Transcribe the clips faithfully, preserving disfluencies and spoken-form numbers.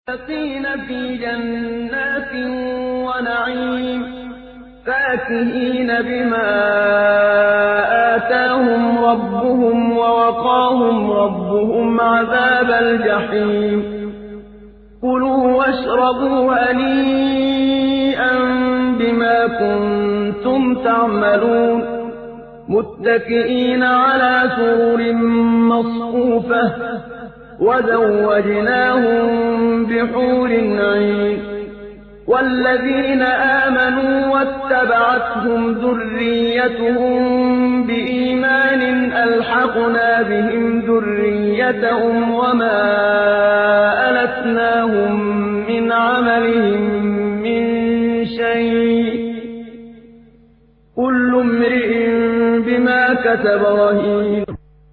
المتقين في جنات ونعيم فاكهين بما آتاهم ربهم ووقاهم ربهم عذاب الجحيم كلوا واشربوا هنيئا بما كنتم تعملون متكئين على سرر مصفوفة وزوجناهم بحور عين والذين آمنوا واتبعتهم ذريتهم بإيمان ألحقنا بهم ذريتهم وما ألتناهم من عملهم من شيء كل امرئ بما كسب رهين.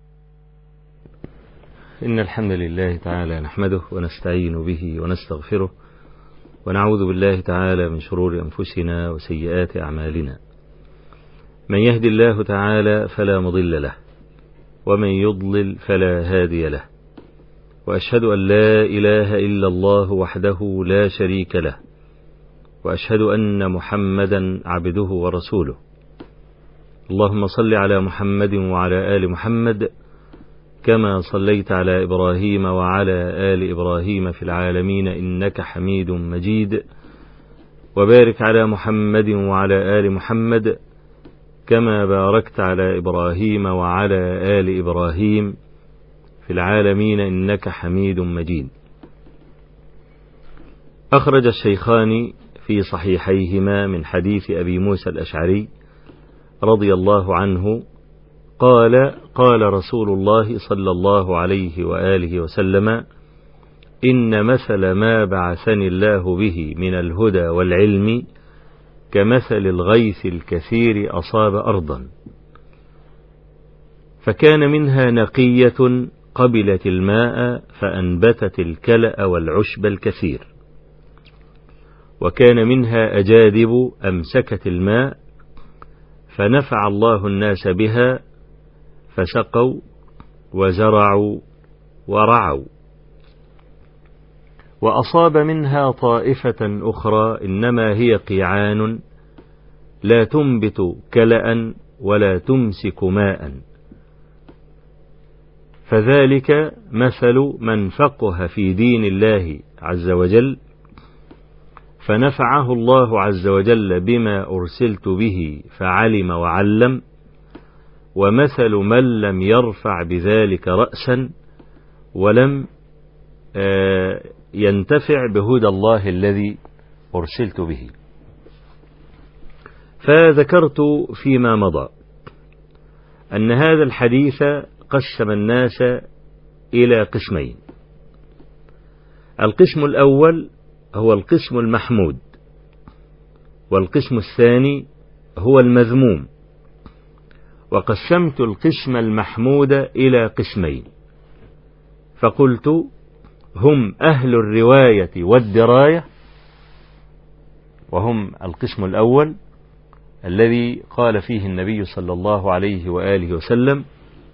إن الحمد لله تعالى نحمده ونستعين به ونستغفره ونعوذ بالله تعالى من شرور أنفسنا وسيئات أعمالنا. من يهدي الله تعالى فلا مضل له ومن يضلل فلا هادي له، وأشهد أن لا إله إلا الله وحده لا شريك له، وأشهد أن محمدا عبده ورسوله. اللهم صل على محمد وعلى آل محمد كما صليت على إبراهيم وعلى آل إبراهيم في العالمين إنك حميد مجيد، وبارك على محمد وعلى آل محمد كما باركت على إبراهيم وعلى آل إبراهيم في العالمين إنك حميد مجيد. أخرج الشيخان في صحيحيهما من حديث أبي موسى الأشعري رضي الله عنه قال قال رسول الله صلى الله عليه وآله وسلم: إن مثل ما بعثني الله به من الهدى والعلم كمثل الغيث الكثير أصاب أرضا فكان منها نقية قبلت الماء فأنبتت الكلأ والعشب الكثير، وكان منها أجادب أمسكت الماء فنفع الله الناس بها فسقوا وزرعوا ورعوا، وأصاب منها طائفة أخرى إنما هي قيعان لا تنبت كلأ ولا تمسك ماء، فذلك مثل من فقه في دين الله عز وجل فنفعه الله عز وجل بما أرسلت به فعلم وعلم، ومثل من لم يرفع بذلك رأسا ولم ينتفع بهدى الله الذي أرسلت به. فذكرت فيما مضى أن هذا الحديث قسم الناس إلى قسمين. القسم الأول هو القسم المحمود، والقسم الثاني هو المذموم. وقسمت القسم المحمود إلى قسمين، فقلت: هم أهل الرواية والدراية، وهم القسم الأول الذي قال فيه النبي صلى الله عليه وآله وسلم: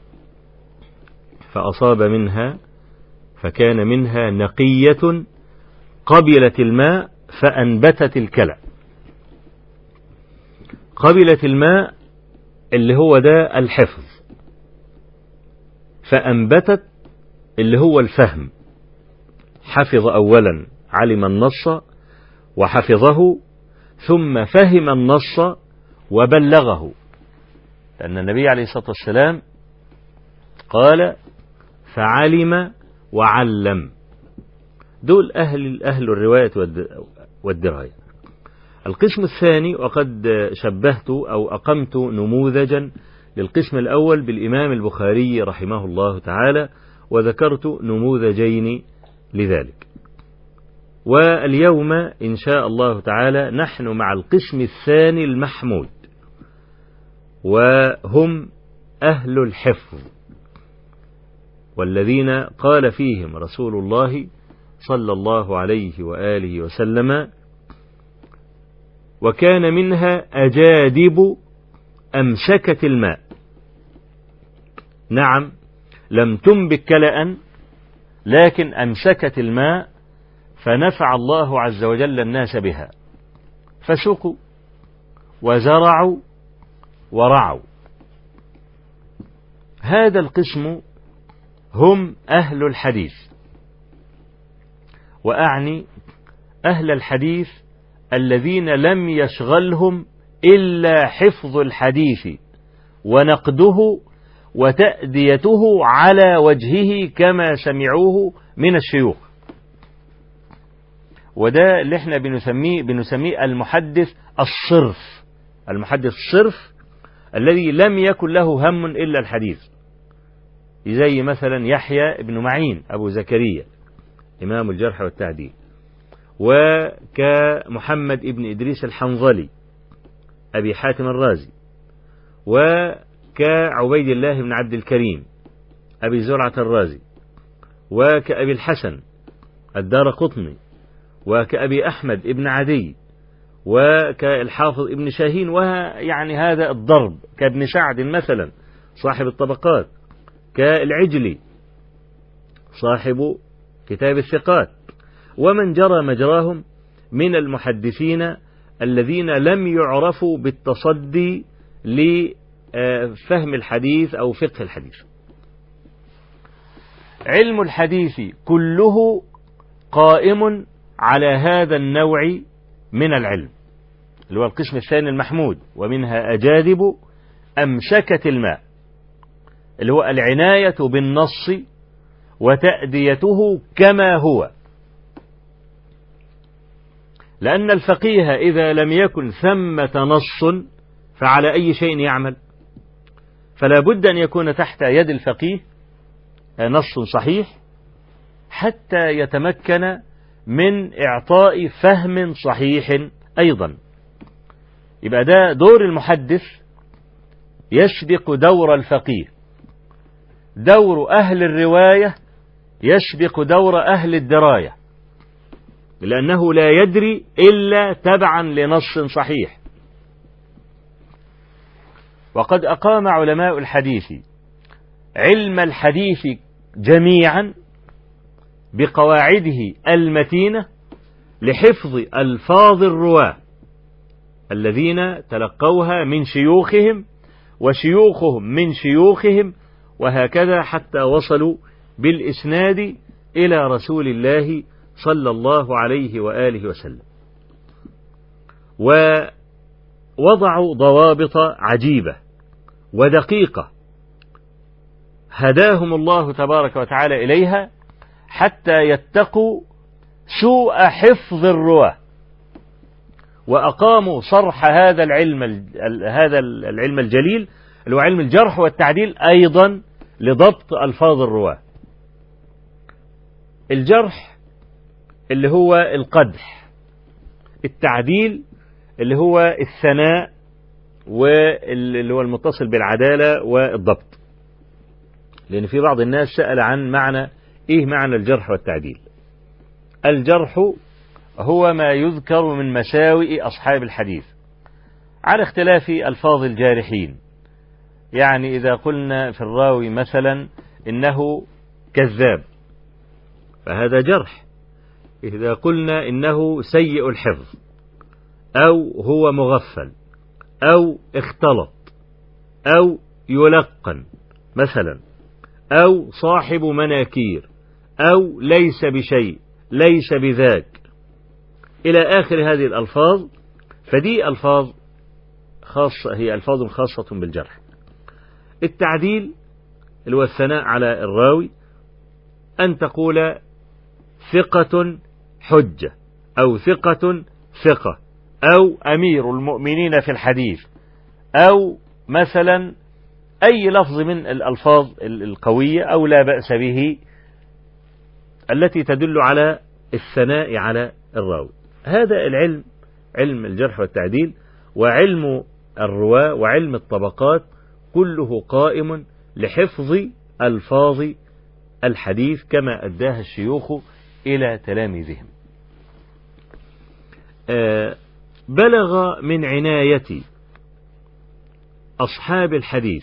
فأصاب منها فكان منها نقية قبلت الماء فأنبتت الكلأ. قبلت الماء اللي هو ده الحفظ، فأنبتت اللي هو الفهم. حفظ أولا، علم النص وحفظه، ثم فهم النص وبلغه، لأن النبي عليه الصلاة والسلام قال: فعلم وعلم. دول أهل أهل الرواية والدراية. القسم الثاني، وقد شبهت أو أقمت نموذجا للقسم الأول بالإمام البخاري رحمه الله تعالى، وذكرت نموذجين لذلك. واليوم إن شاء الله تعالى نحن مع القسم الثاني المحمود، وهم أهل الحفظ، والذين قال فيهم رسول الله صلى الله عليه وآله وسلم: وكان منها أجادب أمسكت الماء. نعم، لم تنبت كلأ، لكن أمسكت الماء فنفع الله عز وجل الناس بها، فسقوا وزرعوا ورعوا. هذا القسم هم أهل الحديث، وأعني أهل الحديث الذين لم يشغلهم إلا حفظ الحديث ونقده وتأديته على وجهه كما سمعوه من الشيوخ. وده اللي احنا بنسميه بنسميه المحدث الصرف، المحدث الصرف الذي لم يكن له هم إلا الحديث، زي مثلا يحيى بن معين أبو زكريا إمام الجرح والتعديل، وكمحمد بن إدريس الحنظلي أبي حاتم الرازي، وكعبيد الله بن عبد الكريم أبي زرعة الرازي، وكأبي الحسن الدارقطني، وكأبي أحمد بن عدي، وكالحافظ ابن شاهين، ويعني هذا الضرب، كابن سعد مثلا صاحب الطبقات، كالعجلي صاحب كتاب الثقات، ومن جرى مجراهم من المحدثين الذين لم يعرفوا بالتصدي لفهم الحديث أو فقه الحديث. علم الحديث كله قائم على هذا النوع من العلم، اللي هو القسم الثاني المحمود، ومنها أجادب أمسكة الماء، اللي هو العناية بالنص وتأديته كما هو. لأن الفقيه إذا لم يكن ثمة نص فعلى أي شيء يعمل؟ فلا بد أن يكون تحت يد الفقيه نص صحيح حتى يتمكن من إعطاء فهم صحيح أيضا. يبقى ده دور المحدث يسبق دور الفقيه، دور أهل الرواية يسبق دور أهل الدراية، لأنه لا يدري إلا تبعا لنص صحيح. وقد أقام علماء الحديث علم الحديث جميعا بقواعده المتينة لحفظ ألفاظ الرواة الذين تلقوها من شيوخهم وشيوخهم من شيوخهم، وهكذا حتى وصلوا بالإسناد إلى رسول الله صلى الله عليه وآله وسلم. ووضعوا ضوابط عجيبة ودقيقة هداهم الله تبارك وتعالى إليها حتى يتقوا سوء حفظ الرواة، وأقاموا صرح هذا العلم هذا العلم الجليل اللي هو علم الجرح والتعديل أيضا لضبط ألفاظ الرواة. الجرح اللي هو القدح، التعديل اللي هو الثناء واللي هو المتصل بالعدالة والضبط. لأن في بعض الناس سأل عن معنى إيه معنى الجرح والتعديل. الجرح هو ما يذكر من مساوئ أصحاب الحديث على اختلاف ألفاظ الجارحين. يعني إذا قلنا في الراوي مثلا إنه كذاب فهذا جرح. إذا قلنا إنه سيء الحفظ أو هو مغفل أو اختلط أو يلقن مثلا أو صاحب مناكير أو ليس بشيء ليس بذاك إلى آخر هذه الألفاظ، فدي ألفاظ خاصة، هي ألفاظ خاصة بالجرح. التعديل اللي هو الثناء على الراوي، أن تقول ثقة حجة أو ثقة ثقة أو أمير المؤمنين في الحديث، أو مثلا أي لفظ من الألفاظ القوية أو لا بأس به التي تدل على الثناء على الراوي. هذا العلم علم الجرح والتعديل وعلم الرواة وعلم الطبقات كله قائم لحفظ ألفاظ الحديث كما أداها الشيوخ إلى تلاميذهم. آه بلغ من عناية أصحاب الحديث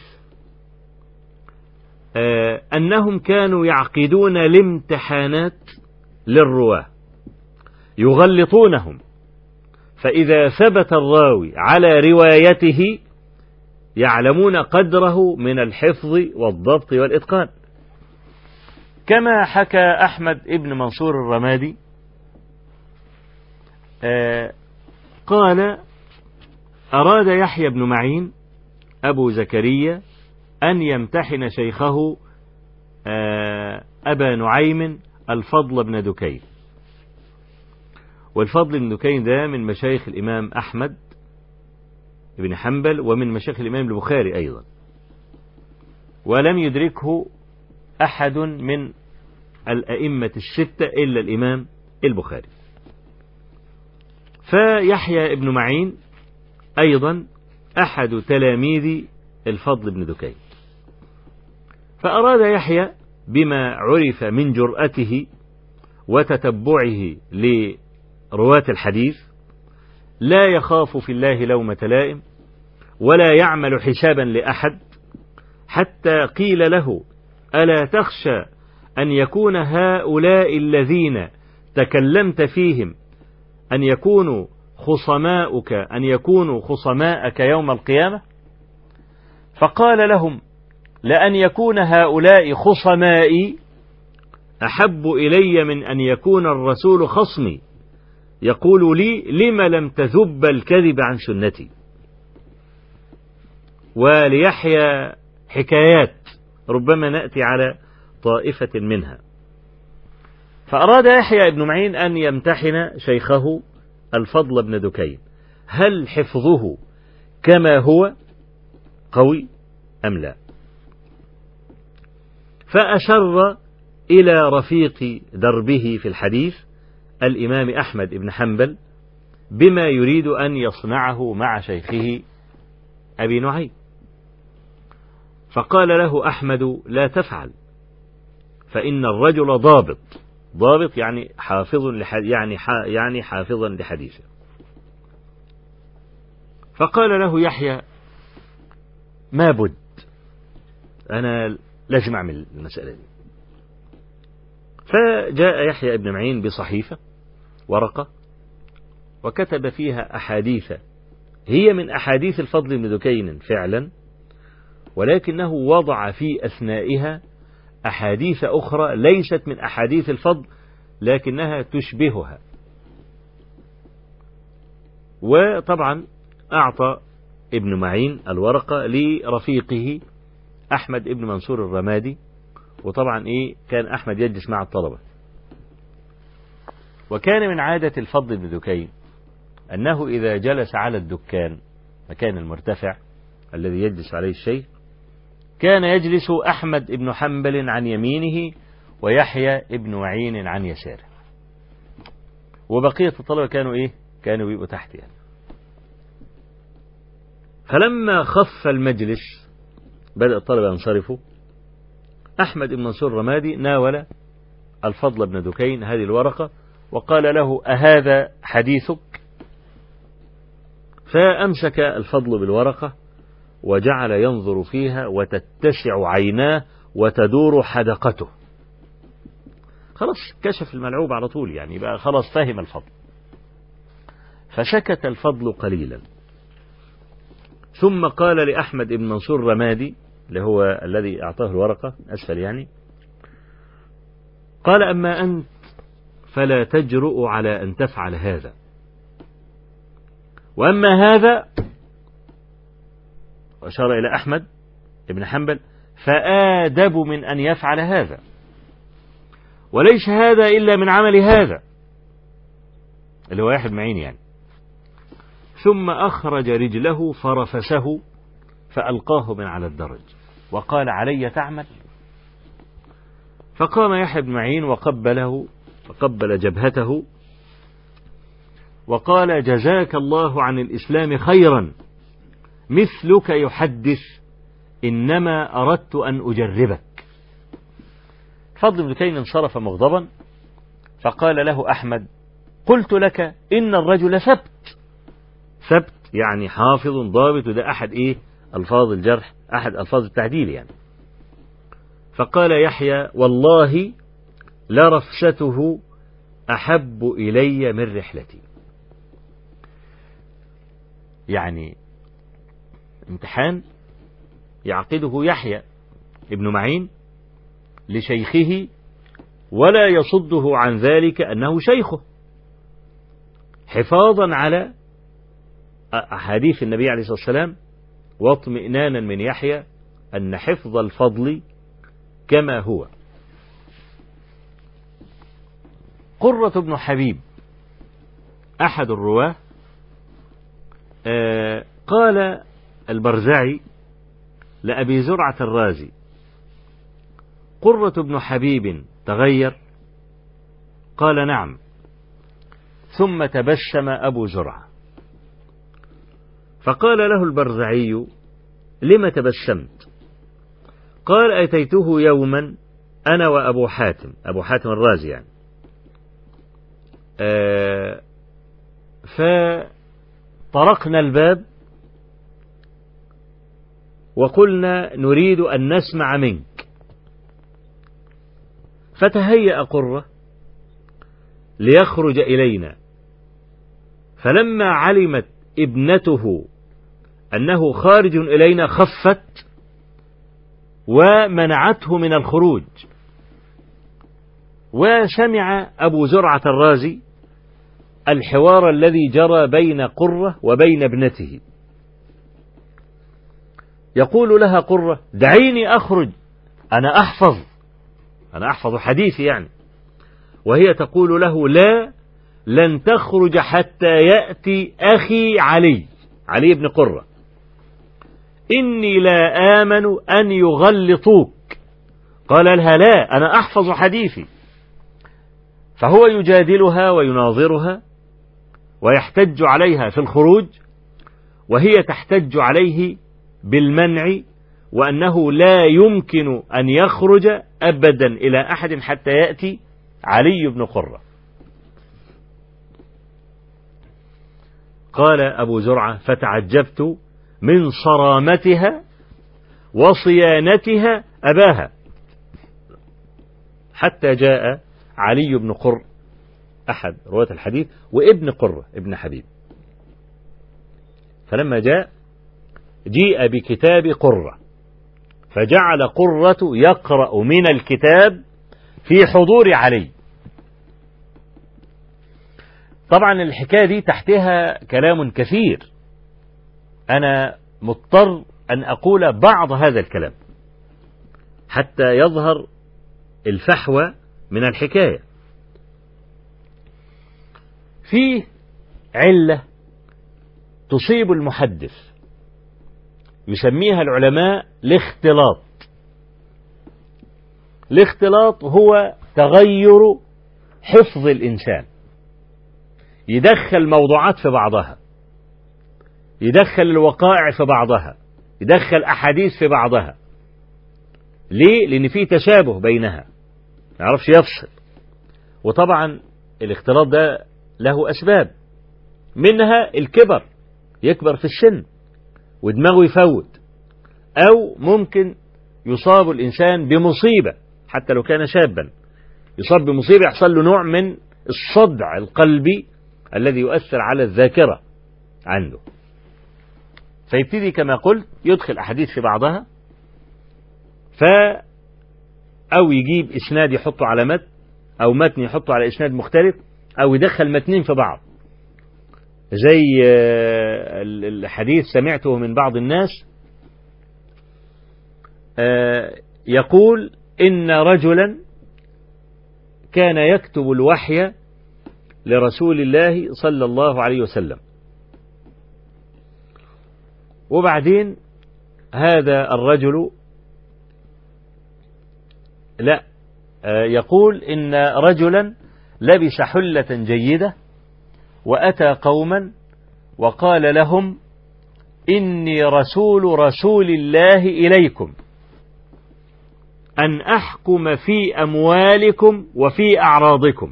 آه أنهم كانوا يعقدون الامتحانات للرواة يغلطونهم، فإذا ثبت الراوي على روايته يعلمون قدره من الحفظ والضبط والإتقان. كما حكى أحمد ابن منصور الرمادي آه قال: أراد يحيى بن معين أبو زكريا أن يمتحن شيخه آه أبا نعيم الفضل بن دكين. والفضل بن دكين ده من مشايخ الإمام أحمد بن حنبل ومن مشايخ الإمام البخاري أيضا، ولم يدركه أحد من الأئمة الستة إلا الإمام البخاري. فيحيى ابن معين أيضا أحد تلاميذ الفضل بن دكين. فأراد يحيى بما عرف من جرأته وتتبعه لرواة الحديث لا يخاف في الله لومة لائم ولا يعمل حسابا لأحد، حتى قيل له: ألا تخشى أن يكون هؤلاء الذين تكلمت فيهم أن يكونوا خصماؤك أن يكونوا خصماءك يوم القيامة؟ فقال لهم: لأن يكون هؤلاء خصمائي أحب إلي من أن يكون الرسول خصمي يقول لي: لم لم تذب الكذب عن سنتي. وليحيى حكايات ربما نأتي على طائفة منها. فأراد يحيى ابن معين أن يمتحن شيخه الفضل بن دكين، هل حفظه كما هو قوي أم لا؟ فأشر إلى رفيق دربه في الحديث الإمام أحمد بن حنبل بما يريد أن يصنعه مع شيخه أبي نعيم. فقال له أحمد: لا تفعل، فإن الرجل ضابط. ضابط يعني حافظ يعني يعني حافظا لحديثه. فقال له يحيى: ما بد، أنا لازم أعمل المسألة دي. فجاء يحيى ابن معين بصحيفة ورقة وكتب فيها أحاديث هي من أحاديث الفضل بن دكين فعلا، ولكنه وضع في أثنائها أحاديث أخرى ليست من أحاديث الفضل لكنها تشبهها. وطبعا أعطى ابن معين الورقة لرفيقه أحمد ابن منصور الرمادي، وطبعا إيه كان أحمد يجلس مع الطلبة. وكان من عادة الفضل بن دكين أنه إذا جلس على الدكان مكان المرتفع الذي يجلس عليه الشيخ كان يجلس أحمد ابن حنبل عن يمينه ويحيى ابن معين عن يساره، وبقية الطلبة كانوا إيه كانوا بيبقوا تحت يعني. فلما خف المجلس بدأ الطلبة ينصرفوا، أحمد بن منصور الرمادي ناول الفضل بن دكين هذه الورقة وقال له: أهذا حديثك؟ فأمسك الفضل بالورقة وجعل ينظر فيها وتتسع عيناه وتدور حدقته. خلاص كشف الملعوب على طول يعني بقى خلاص فهم الفضل. فسكت الفضل قليلا ثم قال لأحمد بن منصور الرمادي اللي هو الذي أعطاه الورقة أسفل يعني، قال: أما أنت فلا تجرؤ على أن تفعل هذا، وأما هذا، وأشار إلى أحمد بن حنبل، فآدب من أن يفعل هذا، وليس هذا إلا من عمل هذا اللي هو واحد معين يعني. ثم أخرج رجله فرفسه فألقاه من على الدرج وقال: علي تعمل؟ فقام يحيى بن معين وقبله وقبل جبهته وقال: جزاك الله عن الإسلام خيرا، مثلك يحدث، إنما أردت أن أجربك. فضل بن دكين انصرف مغضبا، فقال له أحمد: قلت لك إن الرجل ثبت. ثبت يعني حافظ ضابط، وده أحد إيه ألفاظ الجرح، أحد ألفاظ التعديل يعني. فقال يحيى: والله لرفسته أحب إلي من رحلتي. يعني امتحان يعقده يحيى ابن معين لشيخه ولا يصده عن ذلك أنه شيخه، حفاظا على أحاديث النبي عليه الصلاة والسلام واطمئنانا من يحيى أن حفظ الفضل كما هو. قرة بن حبيب أحد الرواة آه قال البرزعي لأبي زرعة الرازي: قرة بن حبيب تغير؟ قال: نعم. ثم تبسم أبو زرعة، فقال له البرزعي: لم تبسمت؟ قال: أتيته يوما أنا وأبو حاتم، أبو حاتم الرازي يعني، آه فطرقنا الباب وقلنا نريد أن نسمع منك، فتهيأ قرة ليخرج إلينا، فلما علمت ابنته أنه خارج إلينا خفت ومنعته من الخروج. وسمع أبو زرعة الرازي الحوار الذي جرى بين قرة وبين ابنته، يقول لها قرة: دعيني أخرج، أنا أحفظ أنا أحفظ حديثي يعني. وهي تقول له: لا، لن تخرج حتى يأتي أخي علي علي بن قرة، إني لا آمن أن يغلطوك. قال لها: لا، أنا أحفظ حديثي. فهو يجادلها ويناظرها ويحتج عليها في الخروج، وهي تحتج عليه بالمنع، وأنه لا يمكن أن يخرج أبدا إلى أحد حتى يأتي علي بن قرة. قال أبو زرعة: فتعجبت من صرامتها وصيانتها أباها، حتى جاء علي بن قر أحد رواة الحديث وابن قرة ابن حبيب. فلما جاء جيء بكتاب قرة، فجعل قرة يقرأ من الكتاب في حضور علي. طبعا الحكاية دي تحتها كلام كثير، أنا مضطر أن أقول بعض هذا الكلام حتى يظهر الفحوى من الحكاية. فيه علة تصيب المحدث يسميها العلماء الاختلاط. الاختلاط هو تغير حفظ الإنسان، يدخل موضوعات في بعضها، يدخل الوقائع في بعضها، يدخل أحاديث في بعضها. ليه؟ لأن فيه تشابه بينها، ما يعرفش يفصل. وطبعا الاختلاط ده له أسباب، منها الكبر، يكبر في السن ودماغه يفوت، أو ممكن يصاب الإنسان بمصيبة حتى لو كان شابا، يصاب بمصيبة يحصل له نوع من الصدع القلبي الذي يؤثر على الذاكرة عنده، فيبتدي كما قلت يدخل أحاديث في بعضها، ف أو يجيب إسناد يحطه على متن، أو متن يحطه على إسناد مختلف، أو يدخل متنين في بعض. زي الحديث سمعته من بعض الناس يقول إن رجلا كان يكتب الوحي لرسول الله صلى الله عليه وسلم، وبعدين هذا الرجل لا يقول إن رجلا لبس حلة جيدة وأتى قوما وقال لهم: إني رسول رسول الله إليكم أن أحكم في أموالكم وفي أعراضكم.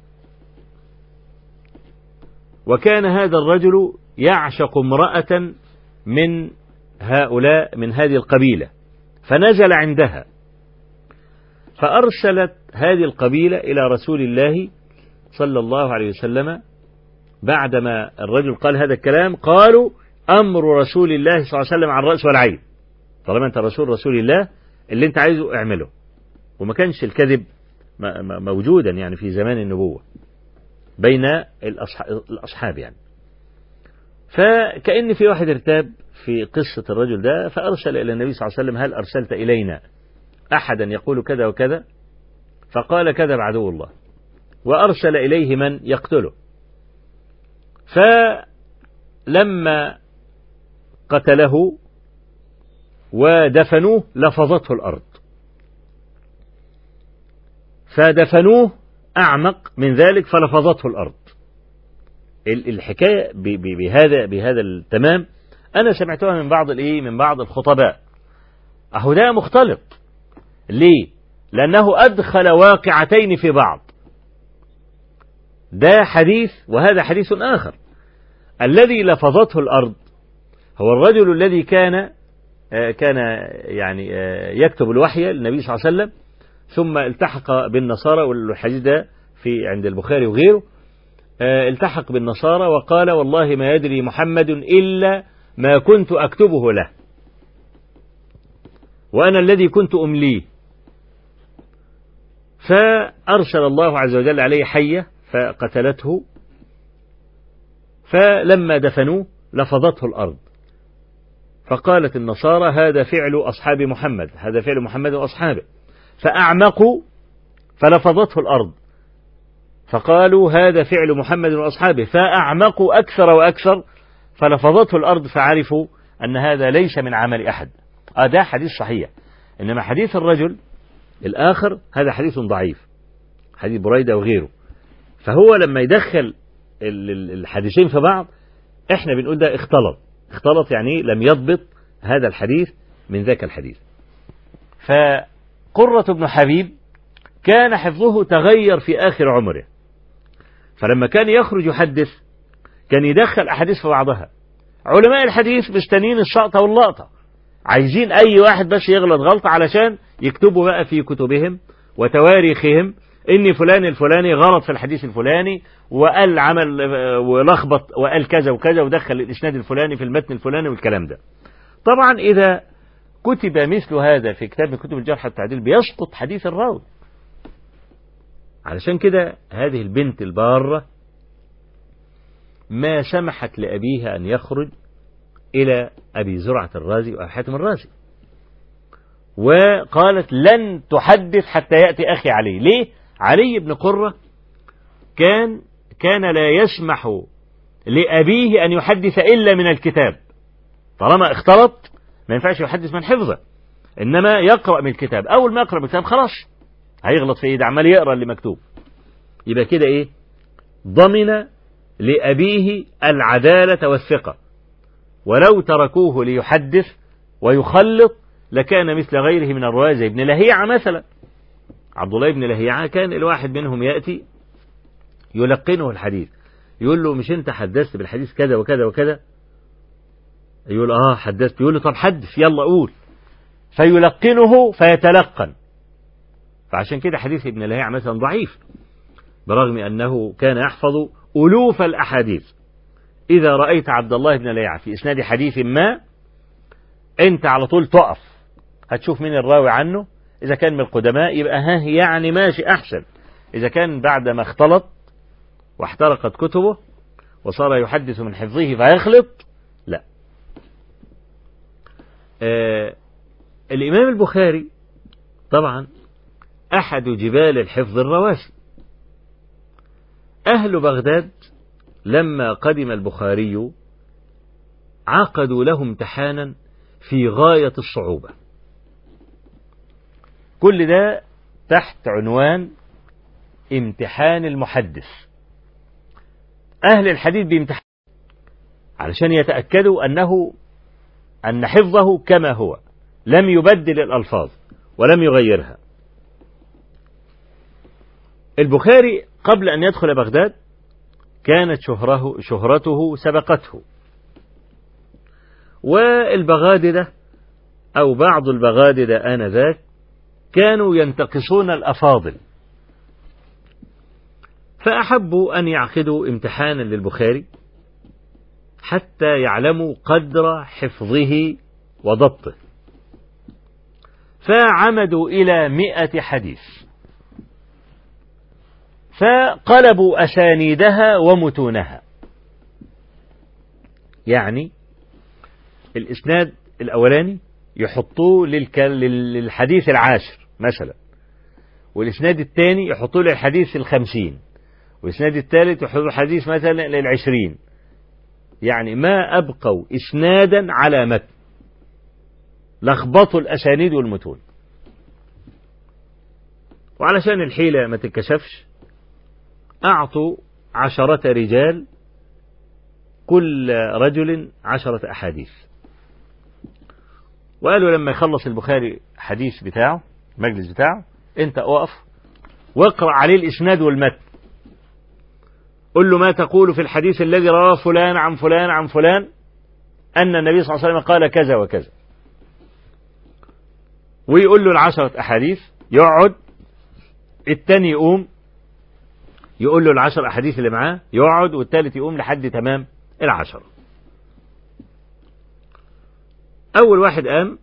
وكان هذا الرجل يعشق امرأة من هؤلاء من هذه القبيلة، فنزل عندها، فأرسلت هذه القبيلة إلى رسول الله صلى الله عليه وسلم بعدما الرجل قال هذا الكلام قالوا أمر رسول الله صلى الله عليه وسلم على الرأس والعين، طالما أنت رسول رسول الله اللي أنت عايزه اعمله. وما كانش الكذب موجودا يعني في زمان النبوة بين الأصحاب يعني. فكأن في واحد ارتاب في قصة الرجل ده، فأرسل إلى النبي صلى الله عليه وسلم هل أرسلت إلينا أحدا يقول كذا وكذا؟ فقال كذب عدو الله، وأرسل إليه من يقتله. فلما قتله ودفنوه لفظته الأرض، فدفنوه أعمق من ذلك فلفظته الأرض. الحكاية بهذا بهذا التمام أنا سمعتها من بعض الإيه من بعض الخطباء. أهو ده مختلط. ليه؟ لأنه أدخل واقعتين في بعض، ده حديث وهذا حديث آخر. الذي لفظته الأرض هو الرجل الذي كان كان يعني يكتب الوحي للنبي صلى الله عليه وسلم، ثم التحق بالنصارى، والحديث ده في عند البخاري وغيره. التحق بالنصارى وقال والله ما يدري محمد إلا ما كنت أكتبه له، وأنا الذي كنت أمليه. فأرسل الله عز وجل عليه حية فقتلته، فلما دفنوه لفظته الأرض، فقالت النصارى هذا فعل أصحاب محمد، هذا فعل محمد وأصحابه. فأعمقوا فلفظته الأرض، فقالوا هذا فعل محمد وأصحابه، فأعمقوا أكثر وأكثر فلفظته الأرض، فعرفوا أن هذا ليس من عمل أحد. آه ده حديث صحيح. إنما حديث الرجل الآخر هذا حديث ضعيف، حديث بريدة وغيره. فهو لما يدخل الحديثين في بعض احنا بنقول ده اختلط. اختلط يعني لم يضبط هذا الحديث من ذاك الحديث. فقرة بن حبيب كان حفظه تغير في آخر عمره، فلما كان يخرج يحدث كان يدخل أحاديث في بعضها. علماء الحديث مستنين الشقطة واللقطة، عايزين أي واحد بس يغلط غلطة علشان يكتبوا بقى في كتبهم وتواريخهم إن فلان الفلاني غلط في الحديث الفلاني، وقال عمل ولخبط وقال كذا وكذا، ودخل الإسناد الفلاني في المتن الفلاني والكلام ده. طبعا إذا كتب مثل هذا في كتاب من كتب الجرح والتعديل بيسقط حديث الراوي. علشان كده هذه البنت البارة ما سمحت لأبيها أن يخرج إلى أبي زرعة الرازي وأبي حاتم الرازي، وقالت لن تحدث حتى يأتي أخي علي. ليه؟ علي بن قرة كان كان لا يسمح لأبيه أن يحدث إلا من الكتاب، طالما اختلط ما ينفعش يحدث من حفظه، إنما يقرأ من الكتاب. أول ما يقرأ من الكتاب خلاص هيغلط في إيه، ده عمال يقرأ اللي مكتوب. يبقى كده إيه؟ ضمن لأبيه العدالة والثقة، ولو تركوه ليحدث ويخلط لكان مثل غيره من الرواة زي ابن لهيعة مثلا. عبد الله بن لهيعة كان الواحد منهم يأتي يلقنه الحديث، يقول له مش أنت حدثت بالحديث كذا وكذا وكذا؟ يقول آه حدثت. يقول له طب حدث يلا قول، فيلقنه فيتلقن. فعشان كده حديث ابن لهيعة مثلا ضعيف، برغم أنه كان يحفظ ألوف الأحاديث. إذا رأيت عبد الله بن لهيعة في إسناد حديث ما أنت على طول تقف، هتشوف مين الراوي عنه. إذا كان من القدماء يبقى ها يعني ماشي أحسن، إذا كان بعد ما اختلط واحترقت كتبه وصار يحدث من حفظه فيخلط لا. آه الإمام البخاري طبعا أحد جبال الحفظ الرواسي. أهل بغداد لما قدم البخاري عقدوا له امتحانا في غاية الصعوبة، كل ده تحت عنوان امتحان المحدث. أهل الحديث بيمتحن علشان يتأكدوا أنه أن حفظه كما هو، لم يبدل الألفاظ ولم يغيرها. البخاري قبل أن يدخل بغداد كانت شهره شهرته سبقته، والبغاددة أو بعض البغاددة آنذاك كانوا ينتقصون الأفاضل، فأحبوا أن يعقدوا امتحانا للبخاري حتى يعلموا قدر حفظه وضبطه، فعمدوا إلى مئة حديث، فقلبوا أسانيدها ومتونها. يعني الإسناد الأولاني يحطوه للحديث العاشر مثلا، والإسناد الثاني يحطوه للحديث الخمسين، والإسناد الثالث يحطوه الحديث مثلا للعشرين. يعني ما أبقوا إسنادا على متن، لخبطوا الأسانيد والمتون. وعلشان الحيلة ما تتكشفش أعطوا عشرة رجال كل رجل عشرة أحاديث، وقالوا لما يخلص البخاري حديث بتاعه المجلس بتاعه انت اقف واقرأ عليه الإسناد والمتن، قل له ما تقول في الحديث الذي رواه فلان عن فلان عن فلان أن النبي صلى الله عليه وسلم قال كذا وكذا، ويقول له العشرة أحاديث، يقعد التاني يقوم يقول له العشر أحاديث اللي معاه، يقعد والتالت يقوم لحد تمام العشرة. أول واحد قام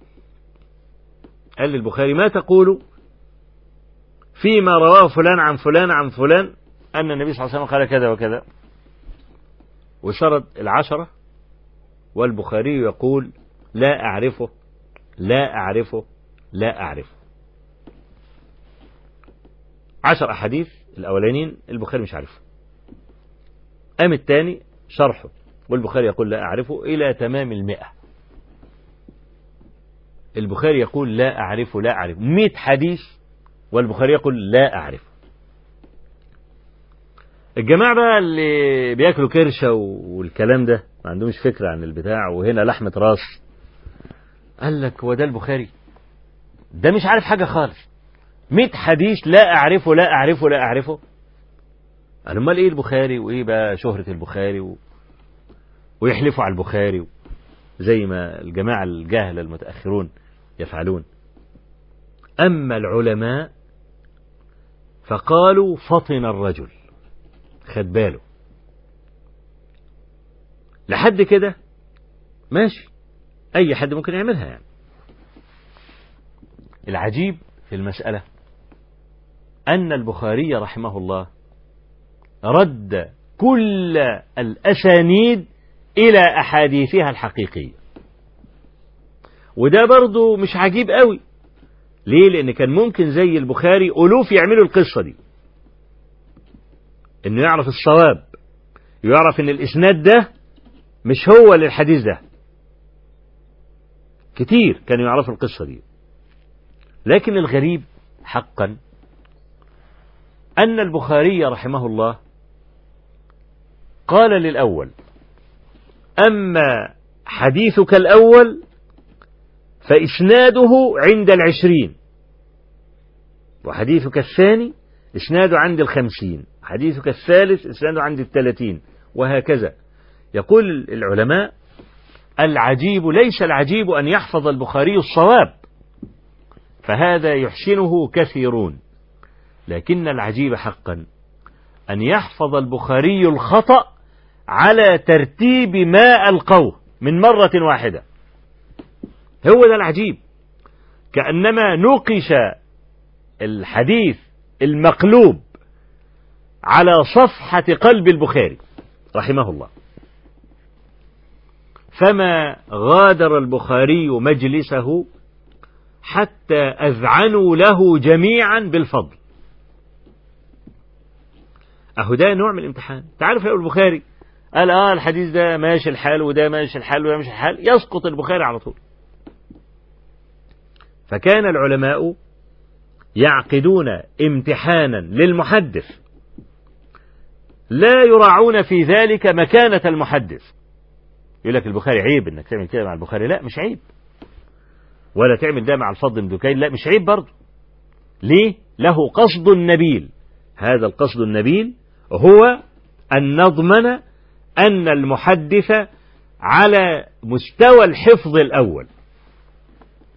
قال للبخاري ما تقول فيما رواه فلان عن فلان عن فلان أن النبي صلى الله عليه وسلم قال كذا وكذا، وسرد العشرة، والبخاري يقول لا أعرفه لا أعرفه لا أعرفه. عشر أحاديث الأولانيين البخاري مش عارفه، قام الثاني شرحه والبخاري يقول لا أعرفه إلى تمام المئة. البخاري يقول لا أعرفه لا أعرفه مئة حديث والبخاري يقول لا أعرفه. الجماعة بقى اللي بياكلوا كرشة والكلام ده ما عندهمش فكرة عن البتاع وهنا لحمة راس، قال لك هو ده البخاري ده مش عارف حاجة خالص، مئة حديث لا أعرفه لا أعرفه لا أعرفه. قال امال إيه البخاري وإيه بقى شهرة البخاري و... ويحلفوا على البخاري و... زي ما الجماعة الجاهلة المتأخرون يفعلون. أما العلماء فقالوا فطن الرجل، خد باله لحد كده ماشي، أي حد ممكن يعملها. يعني العجيب في المسألة أن البخاري رحمه الله رد كل الأسانيد إلى أحاديثها الحقيقية، وده برضو مش عجيب قوي. ليه؟ لأن كان ممكن زي البخاري ألوف يعملوا القصة دي، إنه يعرف الصواب، يعرف إن الإسناد ده مش هو للحديث ده. كتير كانوا يعرفوا القصة دي، لكن الغريب حقا أن البخاري رحمه الله قال للأول أما حديثك الأول فإسناده عند العشرين، وحديثك الثاني إسناده عند الخمسين، حديثك الثالث إسناده عند الثلاثين، وهكذا. يقول العلماء العجيب ليس العجيب أن يحفظ البخاري الصواب، فهذا يحسنه كثيرون، لكن العجيب حقا أن يحفظ البخاري الخطأ على ترتيب ما ألقوه من مرة واحدة. هو ده العجيب، كأنما نقش الحديث المقلوب على صفحة قلب البخاري رحمه الله. فما غادر البخاري مجلسه حتى أذعنوا له جميعا بالفضل. أهو ده نوع من الامتحان. تعرف يا البخاري قال آه الحديث ده ماشي الحال وده ماشي الحال وده ماشي الحال، يسقط البخاري على طول. فكان العلماء يعقدون امتحانا للمحدث لا يراعون في ذلك مكانة المحدث. يقول لك البخاري عيب انك تعمل كده مع البخاري، لا مش عيب، ولا تعمل ده مع الفضل بن دكين، لا مش عيب برضه. ليه؟ له قصد نبيل. هذا القصد النبيل هو أن نضمن أن المحدث على مستوى الحفظ الأول،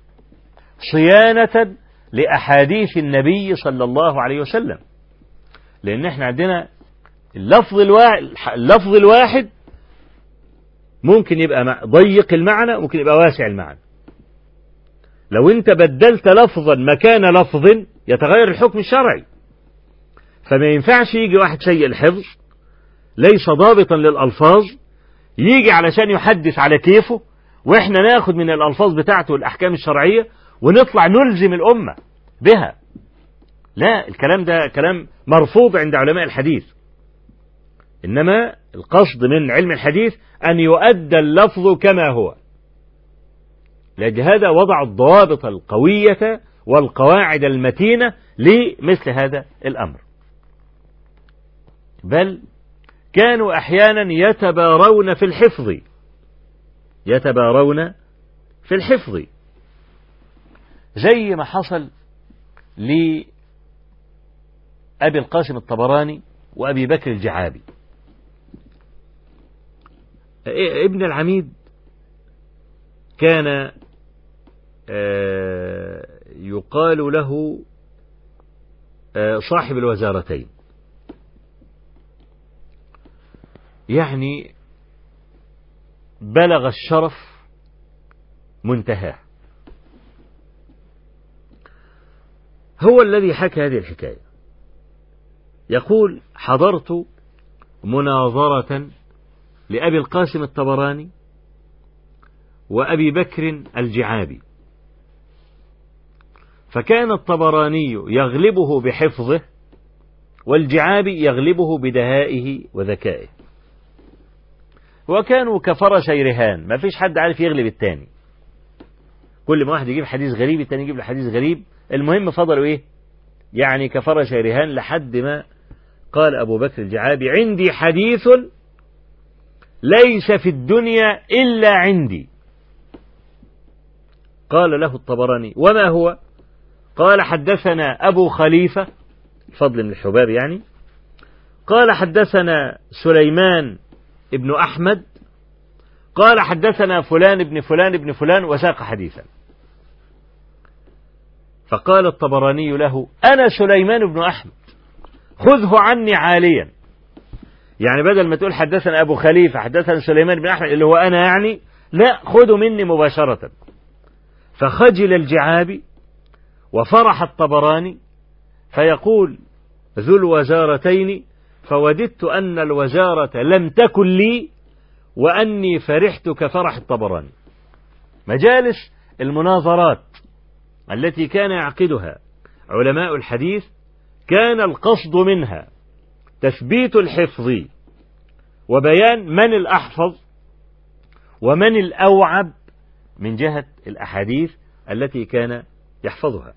صيانة لأحاديث النبي صلى الله عليه وسلم. لأن احنا عندنا اللفظ الواحد, اللفظ الواحد ممكن يبقى ضيق المعنى، ممكن يبقى واسع المعنى. لو انت بدلت لفظا مكان لفظ يتغير الحكم الشرعي. فما ينفعش يجي واحد سيء الحفظ ليس ضابطا للألفاظ يجي علشان يحدث على كيفه، واحنا ناخد من الألفاظ بتاعته الأحكام الشرعية ونطلع نلزم الأمة بها. لا، الكلام ده كلام مرفوض عند علماء الحديث. إنما القصد من علم الحديث أن يؤدى اللفظ كما هو. لأجل هذا وضع الضوابط القوية والقواعد المتينة لمثل هذا الأمر. بل كانوا أحيانا يتبارون في الحفظ يتبارون في الحفظ زي ما حصل لأبي القاسم الطبراني وأبي بكر الجعابي. ابن العميد كان يقال له صاحب الوزارتين، يعني بلغ الشرف منتهاه. هو الذي حكى هذه الحكاية. يقول: حضرت مناظرة لأبي القاسم الطبراني وأبي بكر الجعابي، فكان الطبراني يغلبه بحفظه والجعابي يغلبه بدهائه وذكائه، وكانوا كفرشي رهان، ما فيش حد عارف يغلب التاني. كل ما واحد يجيب حديث غريب التاني يجيب له حديث غريب. المهم فضلوا ايه يعني كفرشي رهان، لحد ما قال أبو بكر الجعابي: عندي حديث ليس في الدنيا إلا عندي. قال له الطبراني: وما هو؟ قال: حدثنا أبو خليفة فضل بن الحباب يعني، قال: حدثنا سليمان ابن أحمد، قال: حدثنا فلان ابن فلان ابن فلان، وساق حديثا. فقال الطبراني له: أنا سليمان بن أحمد، خذه عني عاليا. يعني بدل ما تقول حدثنا أبو خليفة حدثنا سليمان بن أحمد اللي هو أنا يعني، لا، خذه مني مباشرة. فخجل الجعابي وفرح الطبراني، فيقول ذو الوزارتين: فوددت أن الوزارة لم تكن لي وأني فرحت كفرح الطبراني. مجالس المناظرات التي كان يعقدها علماء الحديث كان القصد منها تثبيت الحفظ وبيان من الأحفظ ومن الأوعب من جهة الأحاديث التي كان يحفظها.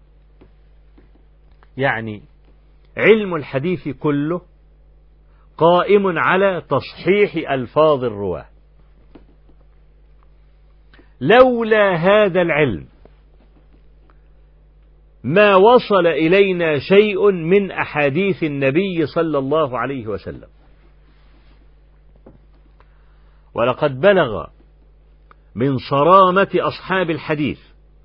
يعني علم الحديث كله قائم على تصحيح ألفاظ الرواة. لولا هذا العلم ما وصل إلينا شيء من أحاديث النبي صلى الله عليه وسلم. ولقد بلغ من صرامة أصحاب الحديث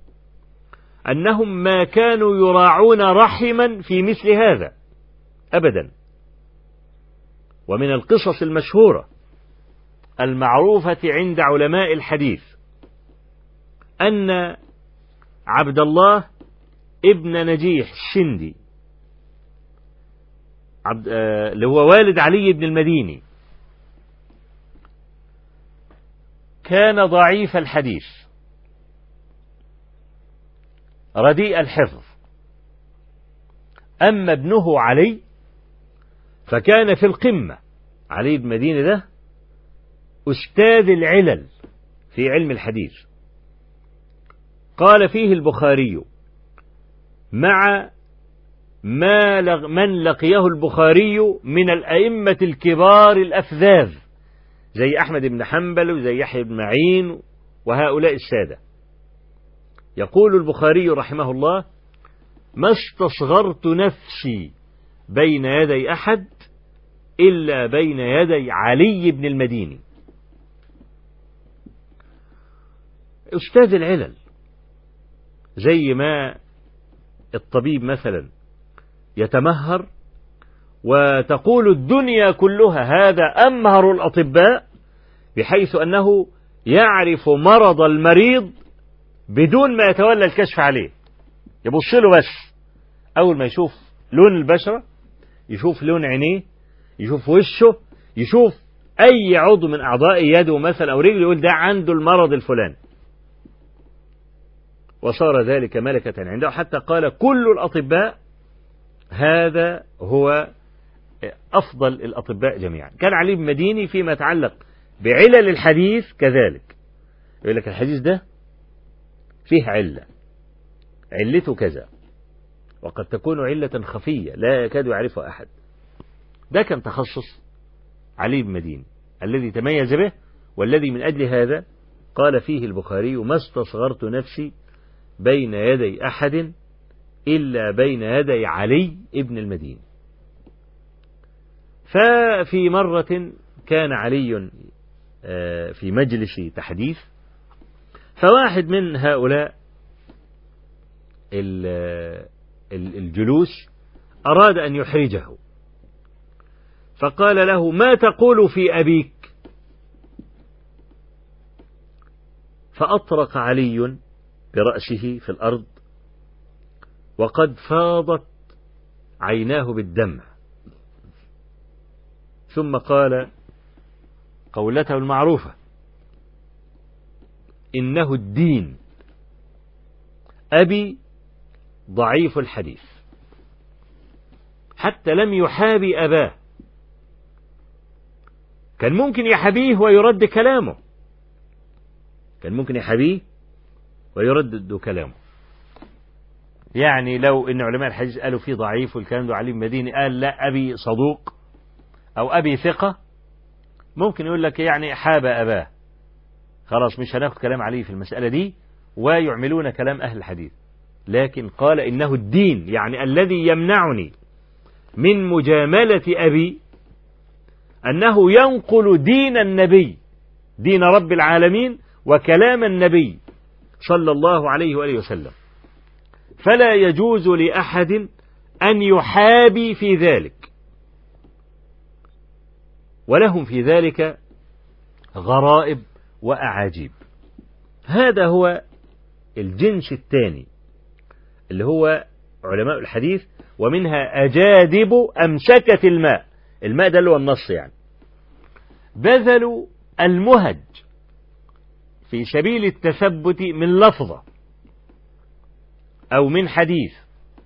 أنهم ما كانوا يراعون رحما في مثل هذا أبدا. ومن القصص المشهورة المعروفة عند علماء الحديث أن عبد الله ابن نجيح السندي عبد اللي هو والد علي بن المديني كان ضعيف الحديث رديء الحفظ. أما ابنه علي فكان في القمة. علي بن المديني ده أستاذ العلل في علم الحديث. قال فيه البخاري: مع ما لغ من لقيه البخاري من الأئمة الكبار الأفذاذ زي أحمد بن حنبل وزي يحيى بن معين وهؤلاء السادة. يقول البخاري رحمه الله: ما استصغرت نفسي بين يدي أحد إلا بين يدي علي بن المديني. أستاذ العلل، زي ما الطبيب مثلا يتمهر وتقول الدنيا كلها هذا أمهر الأطباء، بحيث أنه يعرف مرض المريض بدون ما يتولى الكشف عليه. يبص له بس، أول ما يشوف لون البشرة، يشوف لون عينيه، يشوف وشه، يشوف أي عضو من أعضاء يده مثلا أو رجله، يقول ده عنده المرض الفلاني. وصار ذلك ملكة عنده، حتى قال كل الأطباء هذا هو أفضل الأطباء جميعا. كان علي بن مديني فيما يتعلق بعلل الحديث كذلك، يقول لك الحديث ده فيه علة، علته كذا، وقد تكون علة خفية لا يكاد يعرفها أحد. ده كان تخصص علي بن مديني الذي تميز به، والذي من أجل هذا قال فيه البخاري: ما استصغرت نفسي بين يدي أحد إلا بين يدي علي ابن المديني. ففي مرة كان علي في مجلس تحديث، فواحد من هؤلاء الجلوس أراد أن يحرجه، فقال له: ما تقول في أبيك؟ فأطرق علي برأسه في الأرض وقد فاضت عيناه بالدمع، ثم قال قولته المعروفة: إنه الدين، أبي ضعيف الحديث. حتى لم يحابي أباه، كان ممكن يحابيه ويرد كلامه، كان ممكن يحابيه ويردد كلامه. يعني لو إن علماء الحديث قالوا فيه ضعيف والكلام ده علي بن مديني قال لا أبي صدوق أو أبي ثقة، ممكن يقول لك يعني حاب أباه، خلاص مش هناخد كلام علي في المسألة دي، ويعملون كلام أهل الحديث. لكن قال إنه الدين، يعني الذي يمنعني من مجاملة أبي أنه ينقل دين النبي، دين رب العالمين وكلام النبي صلى الله عليه وآله وسلم، فلا يجوز لأحد أن يحابي في ذلك. ولهم في ذلك غرائب وأعاجيب. هذا هو الجنس الثاني اللي هو علماء الحديث، ومنها أجادب أمسكة الماء، الماء ده اللي هو النص، يعني بذلوا المهج في سبيل التثبت من لفظة أو من حديث،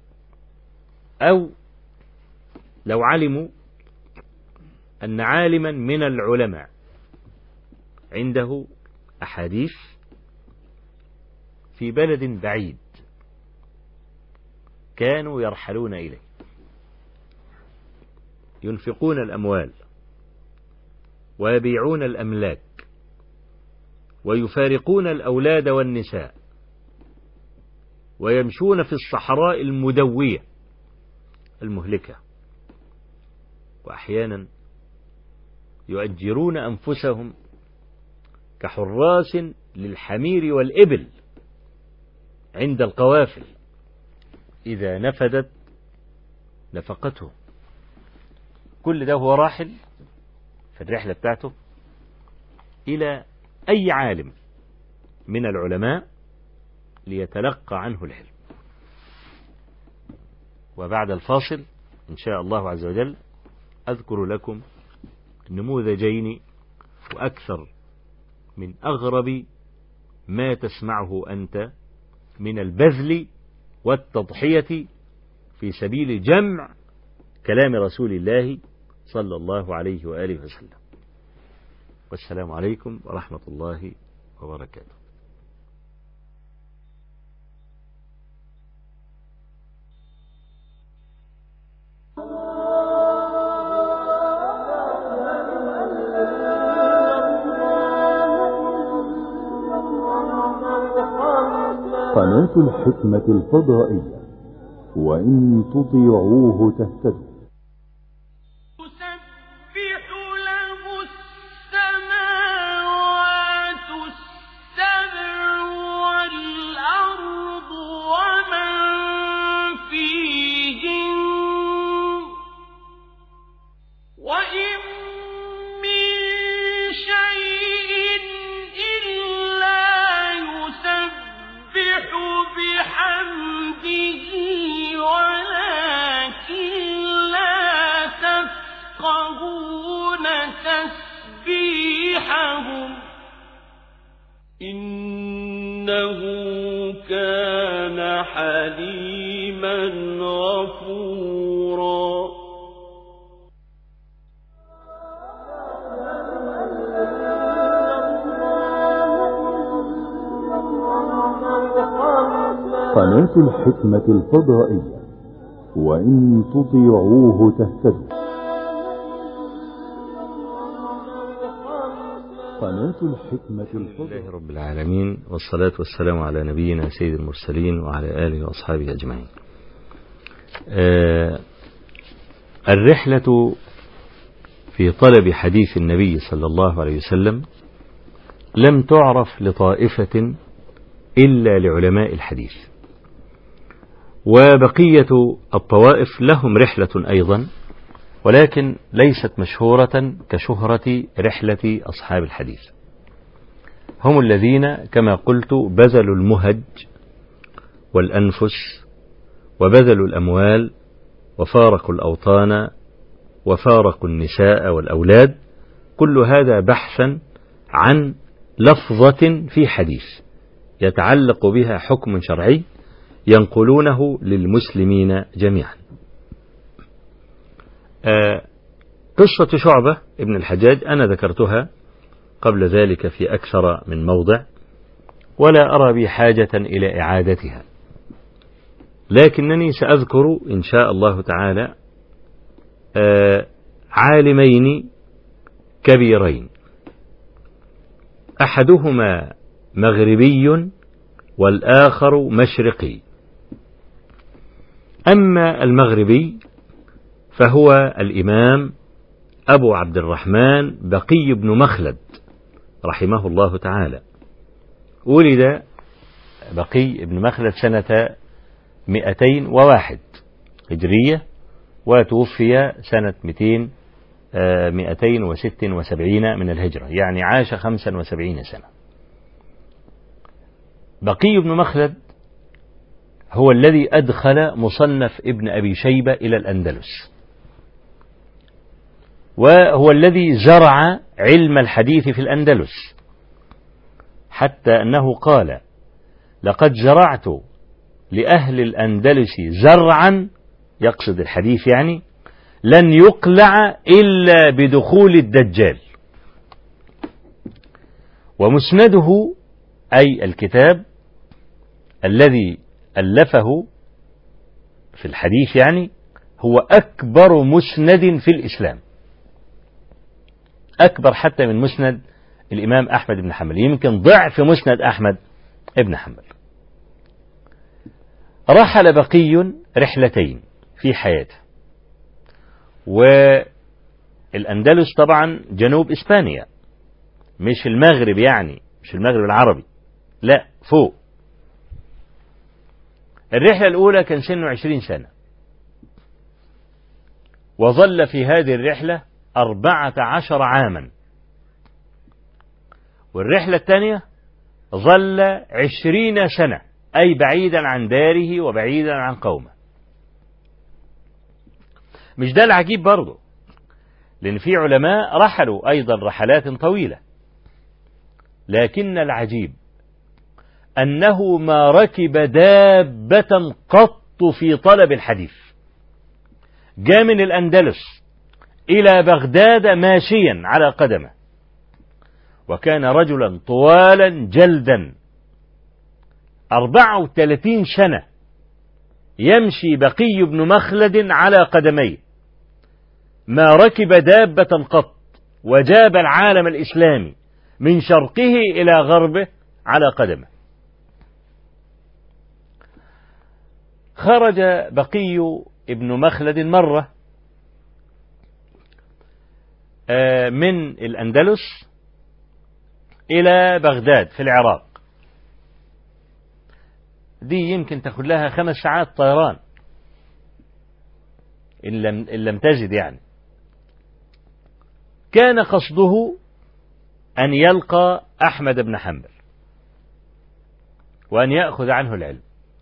أو لو علموا أن عالما من العلماء عنده أحاديث في بلد بعيد كانوا يرحلون إليه، ينفقون الأموال ويبيعون الأملاك ويفارقون الأولاد والنساء ويمشون في الصحراء المدوية المهلكة، وأحيانا يؤجرون أنفسهم كحراس للحمير والإبل عند القوافل إذا نفدت نفقته. كل ده هو راحل في الرحلة بتاعته إلى أي عالم من العلماء ليتلقى عنه العلم. وبعد الفاصل إن شاء الله عز وجل أذكر لكم نموذجين وأكثر من أغرب ما تسمعه أنت من البذل والتضحية في سبيل جمع كلام رسول الله صلى الله عليه وآله وسلم. والسلام عليكم ورحمة الله وبركاته. قناة الحكمة الفضائية، وإن تطيعوه تهتدوا. تسبيحهم إنه كان حليما غفورا. قناة الحكمة الفضائية، وإن تطيعوه تهتدوا. قناة الحكمة الفضائية. لله رب العالمين، والصلاة والسلام على نبينا سيد المرسلين وعلى آله وأصحابه أجمعين. آه الرحلة في طلب حديث النبي صلى الله عليه وسلم لم تعرف لطائفة إلا لعلماء الحديث، وبقية الطوائف لهم رحلة أيضا، ولكن ليست مشهورة كشهرة رحلة أصحاب الحديث. هم الذين كما قلت بذلوا المهج والأنفس وبذلوا الأموال وفارقوا الأوطان وفارقوا النساء والأولاد، كل هذا بحثا عن لفظة في حديث يتعلق بها حكم شرعي ينقلونه للمسلمين جميعا. آه قصة شعبة ابن الحجاج أنا ذكرتها قبل ذلك في أكثر من موضع، ولا أرى بي حاجة إلى إعادتها، لكنني سأذكر إن شاء الله تعالى آه عالمين كبيرين، أحدهما مغربي والآخر مشرقي. أما المغربي فهو الإمام أبو عبد الرحمن بقي بن مخلد رحمه الله تعالى. ولد بقي بن مخلد سنة مئتين وواحد هجرية، وتوفي سنة مئتين مئتين وست وسبعين من الهجرة، يعني عاش خمسا وسبعين سنة. بقي بن مخلد هو الذي أدخل مصنف ابن أبي شيبة إلى الأندلس، وهو الذي زرع علم الحديث في الأندلس، حتى أنه قال: لقد زرعت لأهل الأندلس زرعا، يقصد الحديث يعني، لن يقلع إلا بدخول الدجال. ومسنده أي الكتاب الذي ألفه في الحديث يعني هو أكبر مسند في الإسلام، أكبر حتى من مسند الإمام أحمد بن حنبل، يمكن ضعف مسند أحمد بن حنبل. رحل بقي رحلتين في حياته، والأندلس طبعا جنوب إسبانيا، مش المغرب، يعني مش المغرب العربي، لا، فوق. الرحلة الأولى كان سنه عشرين سنة، وظل في هذه الرحلة أربعة عشر عاما. والرحلة الثانية ظل عشرين سنة، أي بعيدا عن داره وبعيدا عن قومه. مش ده العجيب برضه، لأن في علماء رحلوا أيضا رحلات طويلة، لكن العجيب أنه ما ركب دابة قط في طلب الحديث. جاء من الأندلس إلى بغداد ماشيا على قدمه، وكان رجلا طوالا جلدا، أربعة وثلاثين سنة يمشي بقي بن مخلد على قدميه، ما ركب دابة قط، وجاب العالم الإسلامي من شرقه إلى غربه على قدمه. خرج بقي ابن مخلد مرة من الأندلس إلى بغداد في العراق، دي يمكن تاخد لها خمس ساعات طيران إن لم, إن لم تجد يعني. كان قصده أن يلقى أحمد بن حنبل وأن يأخذ عنه العلم.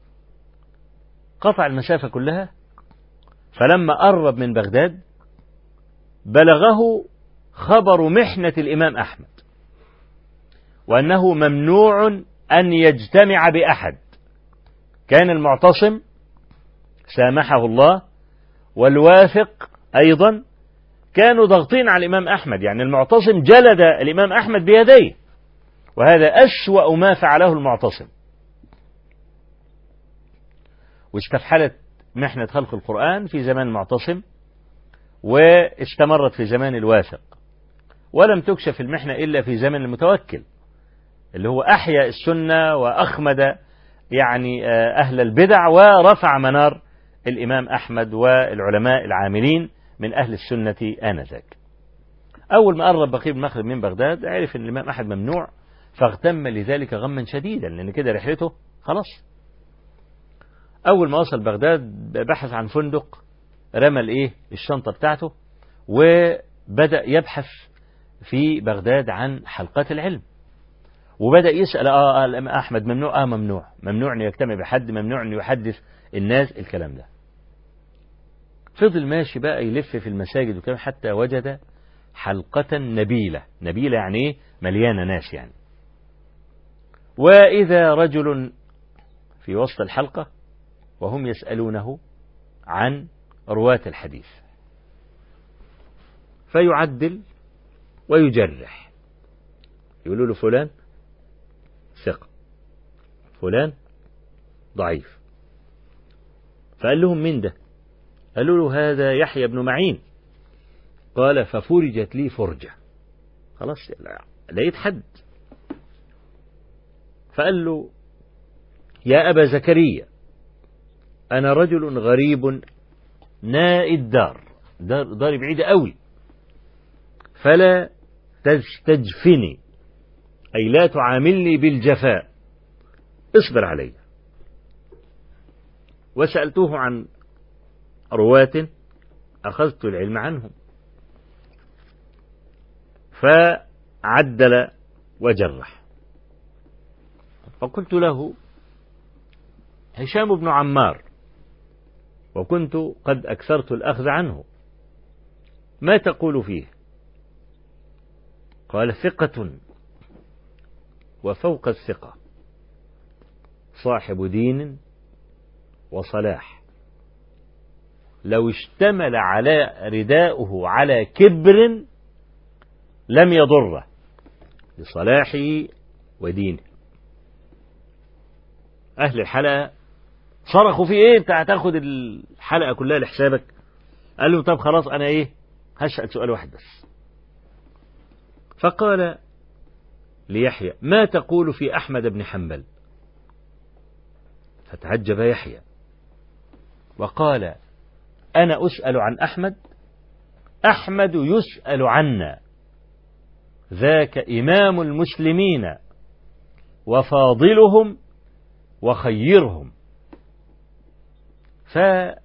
قطع المسافة كلها، فلما قرب من بغداد بلغه خبر محنة الإمام أحمد، وأنه ممنوع أن يجتمع بأحد. كان المعتصم سامحه الله والواثق أيضا كانوا ضاغطين على الإمام أحمد، يعني المعتصم جلد الإمام أحمد بيديه، وهذا أسوأ ما فعله المعتصم. واستفحلت محنة خلق القرآن في زمان المعتصم، واستمرت في زمان الواثق، ولم تكشف المحنة إلا في زمن المتوكل، اللي هو أحيا السنة وأخمد يعني أهل البدع ورفع منار الإمام أحمد والعلماء العاملين من أهل السنة آنذاك. أول ما قرب بقي بن مخلد من بغداد عرف أن الإمام أحمد ممنوع، فاغتم لذلك غما شديدا، لأن كده رحلته خلاص. أول ما وصل بغداد بحث عن فندق، رمى الإيه الشنطة بتاعته، وبدأ يبحث في بغداد عن حلقات العلم، وبدأ يسأل آه الإمام أحمد ممنوع آه ممنوع ممنوع أن يجتمع بحد، ممنوع أن يحدث الناس الكلام ده. فضل ماشي بقى يلف في المساجد وكلام حتى وجد حلقة نبيلة. نبيلة يعني إيه؟ مليانة ناس يعني. وإذا رجل في وسط الحلقة وهم يسألونه عن رواة الحديث، فيعدل ويجرح، يقولوا له فلان ثقة، فلان ضعيف. فقال لهم من ده؟ قالوا له هذا يحيى بن معين. قال ففرجت لي فرجة، خلاص لقيت حد. فقال له يا أبا زكريا أنا رجل غريب نائي الدار، دار داري بعيدة قوي، فلا تستجفني، أي لا تعاملني بالجفاء، اصبر علي. وسألته عن رواة أخذت العلم عنهم، فعدل وجرح. فقلت له هشام بن عمار، وكنت قد أكثرت الأخذ عنه، ما تقول فيه؟ قال ثقة وفوق الثقة، صاحب دين وصلاح، لو اشتمل على رداؤه على كبر لم يضره لصلاحه ودينه. أهل الحلقة صرخوا في ايه؟ انت هتاخد الحلقة كلها لحسابك؟ قال له طب خلاص انا ايه هسأل سؤال واحد بس. فقال ليحيى ما تقول في أحمد بن حنبل؟ فتعجب يحيى وقال أنا أسأل عن أحمد؟ أحمد يسأل عنا، ذاك إمام المسلمين وفاضلهم وخيرهم. فبقي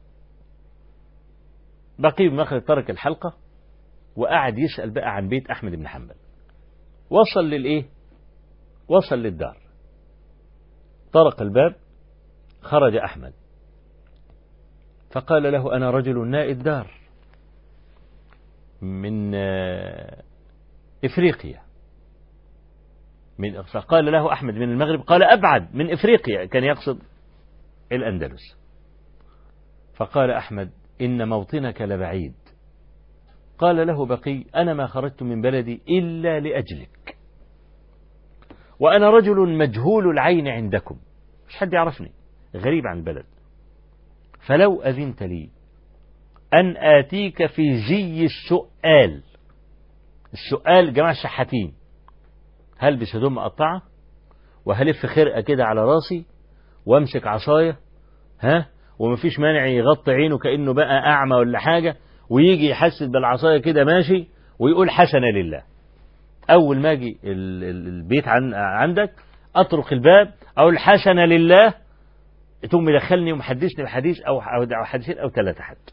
بن مخلد ترك الحلقة وقعد يسأل بقى عن بيت أحمد بن حنبل. وصل للإيه؟ وصل للدار، طرق الباب، خرج أحمد فقال له أنا رجل نائي الدار من إفريقيا. من فقال له أحمد من المغرب، قال أبعد من إفريقيا، كان يقصد الأندلس. فقال أحمد إن موطنك لبعيد. قال له بقي أنا ما خرجت من بلدي إلا لأجلك، وأنا رجل مجهول العين عندكم، مش حد يعرفني، غريب عن البلد، فلو أذنت لي أن آتيك في زي السؤال. السؤال جماعة الشحاتين، هلبس هدوم مقطعة وهلف خرقة كده على راسي وامسك عصاية، ها، ومفيش مانع يغطي عينه كأنه بقى أعمى ولا حاجة، ويجي يحسس بالعصاية كده ماشي ويقول حسنة لله. أول ما أجي البيت عن عندك أطرق الباب أقول حسنة لله، ثم يدخلني ومحدثني بحديث أو أو حديثين أو ثلاثة حد.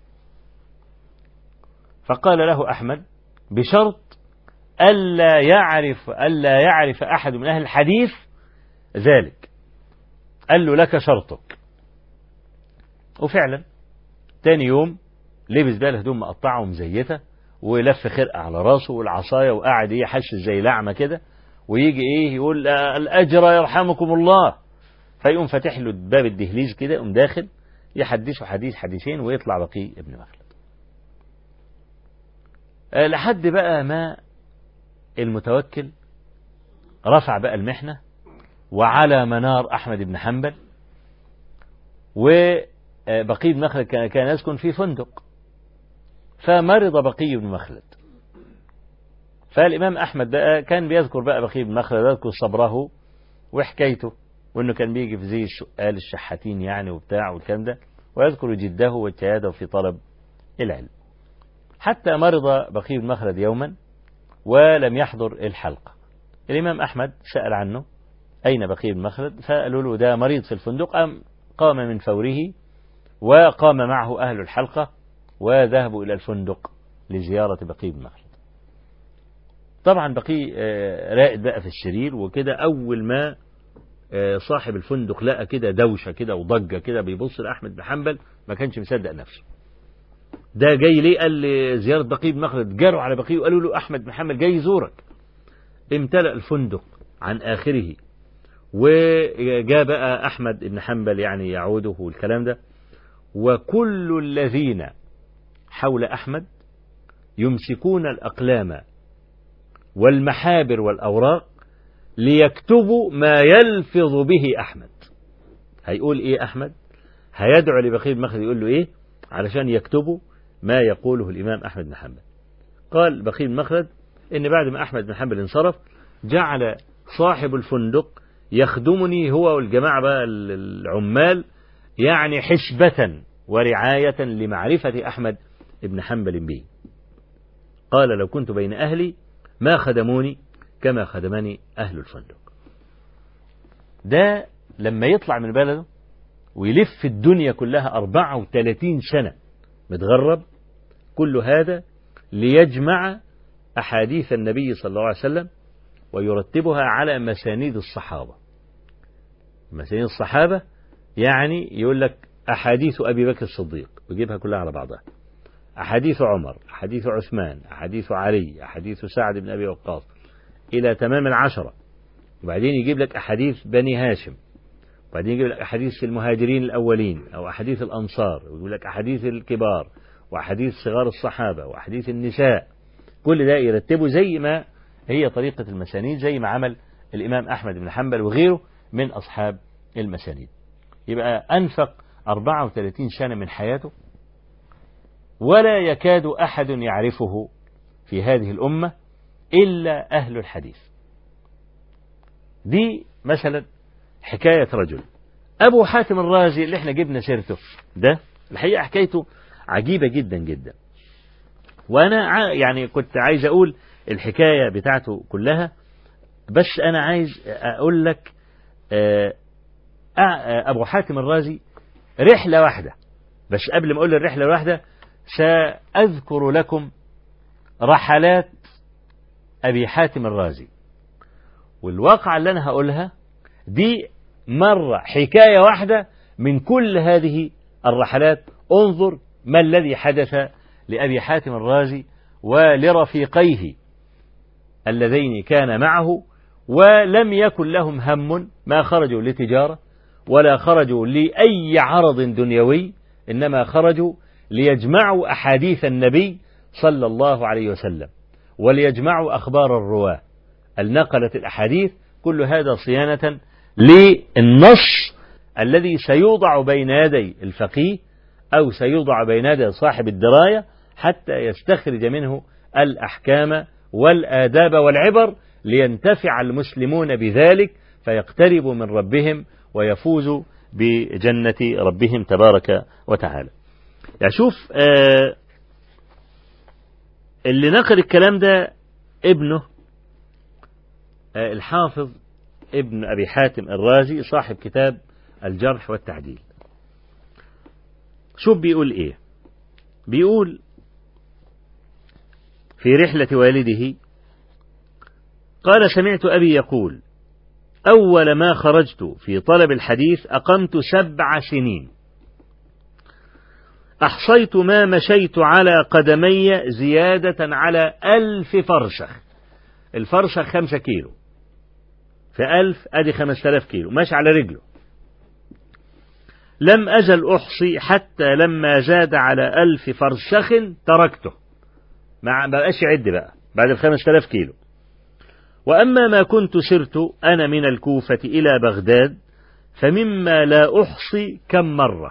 فقال له أحمد بشرط ألا يعرف ألا يعرف أحد من أهل الحديث ذلك. قال له لك شرطك. وفعلا تاني يوم لبس بقى الهدوم مقطعة ومزيتة ولف خرقة على راسه والعصاية وقاعد ايه حش زي لعمة كده، ويجي ايه يقول الأجر يرحمكم الله، فيقوم فاتح له باب الدهليز كده، يقوم داخل يحدثه حديث حديثين ويطلع بقي ابن مخلد. أه لحد بقى ما المتوكل رفع بقى المحنة وعلى منار أحمد بن حنبل، وبقي بن مخلد كان يسكن في فندق، فمرض بقي بن مخلد. فالإمام أحمد بقى كان بيذكر بقى بقي بن مخلد، يذكر صبره وحكايته، وإنه كان بيجي في زي السؤال الشحاتين يعني وبتاع والكلام ده، ويذكر جده واجتهاده في طلب العلم. حتى مرض بقي بن مخلد يوما ولم يحضر الحلقة. الإمام أحمد سأل عنه أين بقي بن مخلد، فقالوا له ده مريض في الفندق. أم قام من فوره وقام معه أهل الحلقة وذهبوا إلى الفندق لزيارة بقي بن مخلد. طبعا بقي رائد بقى في السرير وكده، أول ما صاحب الفندق لقى كده دوشة كده وضجة كده بيبص لأحمد بن حنبل، ما كانش مصدق نفسه. ده جاي ليه؟ قال لي زيارة بقي بن مخلد. جاروا على بقي وقالوا له أحمد بن حنبل جاي يزورك. امتلأ الفندق عن آخره، وجاء بقى أحمد بن حنبل يعني يعوده والكلام ده، وكل الذين حول أحمد يمسكون الأقلام والمحابر والأوراق ليكتبوا ما يلفظ به أحمد. هيقول إيه أحمد؟ هيدعو لبقي بن مخلد يقول له إيه علشان يكتبوا ما يقوله الإمام أحمد بن حنبل. قال بقي بن مخلد إن بعد ما أحمد بن حنبل انصرف جعل صاحب الفندق يخدمني هو والجماعة بقى العمال يعني حسبة ورعاية لمعرفة أحمد بن حنبل به. قال لو كنت بين أهلي ما خدموني كما خدمني أهل الفندق. ده لما يطلع من بلده ويلف الدنيا كلها أربعة وثلاثين سنة متغرب، كل هذا ليجمع أحاديث النبي صلى الله عليه وسلم ويرتبها على مسانيد الصحابة. مسانيد الصحابة يعني يقول لك أحاديث أبي بكر الصديق ويجيبها كلها على بعضها، أحاديث عمر، أحاديث عثمان، أحاديث علي، أحاديث سعد بن أبي وقاص إلى تمام العشرة. وبعدين يجيب لك أحاديث بني هاشم، وبعدين يجيب لك أحاديث المهاجرين الأولين أو أحاديث الأنصار، ويقول لك أحاديث الكبار وأحاديث صغار الصحابة وأحاديث النساء. كل ده يرتبه زي ما هي طريقة المسانيد، زي ما عمل الإمام أحمد بن حنبل وغيره من أصحاب المسانيد. يبقى أنفق أربعة وثلاثين سنة من حياته ولا يكاد أحد يعرفه في هذه الأمة إلا أهل الحديث. دي مثلا حكاية رجل. أبو حاتم الرازي اللي احنا جبنا سيرته ده الحقيقة حكايته عجيبة جدا جدا، وأنا يعني كنت عايز أقول الحكاية بتاعته كلها، بس أنا عايز أقول لك أبو حاتم الرازي رحلة واحدة. بس قبل ما أقول الرحلة الواحدة سأذكر لكم رحلات أبي حاتم الرازي، والواقعة اللي أنا هقولها دي مرة حكاية واحدة من كل هذه الرحلات. انظر ما الذي حدث لأبي حاتم الرازي ولرفيقيه اللذين كان معه، ولم يكن لهم هم، ما خرجوا لتجارة ولا خرجوا لأي عرض دنيوي، إنما خرجوا ليجمعوا أحاديث النبي صلى الله عليه وسلم وليجمعوا أخبار الرواة النقلة الأحاديث، كل هذا صيانة للنص الذي سيوضع بين يدي الفقيه أو سيوضع بين يدي صاحب الدراية حتى يستخرج منه الأحكام والآداب والعبر، لينتفع المسلمون بذلك فيقتربوا من ربهم ويفوزوا بجنة ربهم تبارك وتعالى. يعني شوف آه اللي نقل الكلام ده ابنه آه الحافظ ابن أبي حاتم الرازي صاحب كتاب الجرح والتعديل. شوف بيقول ايه؟ بيقول في رحلة والده قال سمعت أبي يقول أول ما خرجت في طلب الحديث أقمت سبع سنين أحصيت ما مشيت على قدمي زيادة على ألف فرسخ. الفرسخ خمسة كيلو، في ألف أدي خمسة آلاف كيلو ماشي على رجله. لم أزل أحصي حتى لما زاد على ألف فرسخ تركته، ما بقاش يعد بقى بعد الخمسة آلاف كيلو. وأما ما كنت سرت أنا من الكوفة إلى بغداد فمما لا أحصي كم مرة،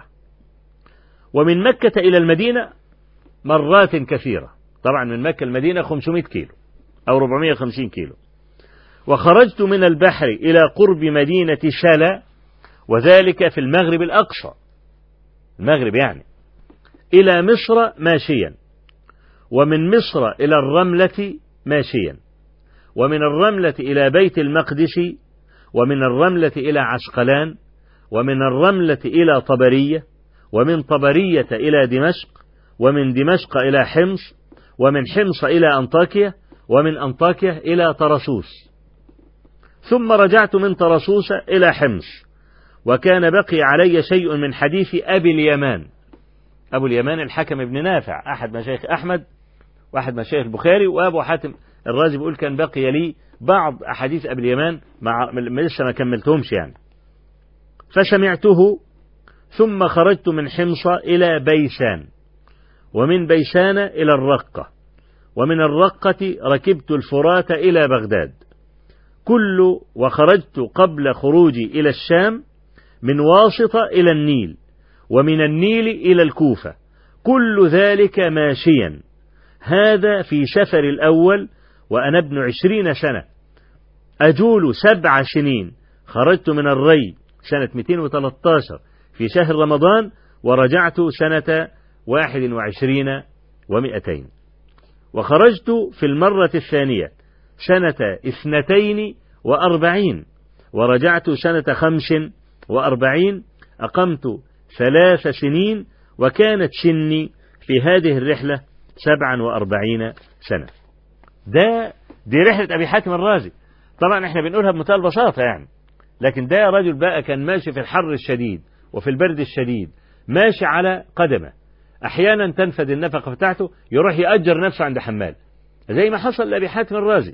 ومن مكة إلى المدينة مرات كثيرة. طبعا من مكة المدينة خمسمائة كيلو أو أربعمائة وخمسين كيلو. وخرجت من البحر إلى قرب مدينة سلا، وذلك في المغرب الأقصى، المغرب يعني، إلى مصر ماشيا، ومن مصر إلى الرملة ماشيا، ومن الرملة إلى بيت المقدس، ومن الرملة إلى عسقلان، ومن الرملة إلى طبرية، ومن طبرية إلى دمشق، ومن دمشق إلى حمص، ومن حمص إلى أنطاكية، ومن أنطاكية إلى طرسوس، ثم رجعت من طرسوس إلى حمص. وكان بقي علي شيء من حديث أبي اليمان. أبو اليمان الحكم ابن نافع أحد مشايخ أحمد وأحد مشايخ البخاري، وأبو حاتم الرازي بيقول كان بقي لي بعض أحاديث أبي اليمان مع لسه ما كملتهمش يعني. فسمعته، ثم خرجت من حمص إلى بيسان، ومن بيسان إلى الرقة، ومن الرقة ركبت الفرات إلى بغداد كل، وخرجت قبل خروجي إلى الشام من واسطة إلى النيل، ومن النيل إلى الكوفة، كل ذلك ماشيا. هذا في سفر الأول وأنا ابن عشرين سنة، أجول سبع سنين. خرجت من الري سنة مئتين وثلاثة عشر في شهر رمضان، ورجعت سنة واحد وعشرين ومئتين. وخرجت في المرة الثانية سنة اثنتين وأربعين، ورجعت سنة خمس وأربعين. أقمت ثلاث سنين، وكانت سني في هذه الرحلة سبعا وأربعين سنة. ده دي رحلة أبي حاتم الرازي. طبعا احنا بنقولها بمنتهى البساطة يعني، لكن ده رجل بقى كان ماشي في الحر الشديد وفي البرد الشديد، ماشي على قدمه، أحيانا تنفد النفقة بتاعته يروح يأجر نفسه عند حمال، زي ما حصل لأبي حاتم الرازي.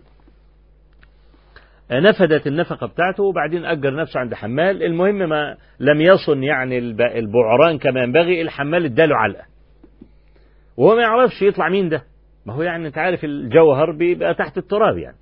نفدت النفقة بتاعته وبعدين أجر نفسه عند حمال. المهم ما لم يصن يعني البعران كما ينبغي، الحمال اداله علقة وهو ما يعرفش يطلع مين ده. ما هو يعني انت عارف الجوهر بيبقى تحت التراب يعني.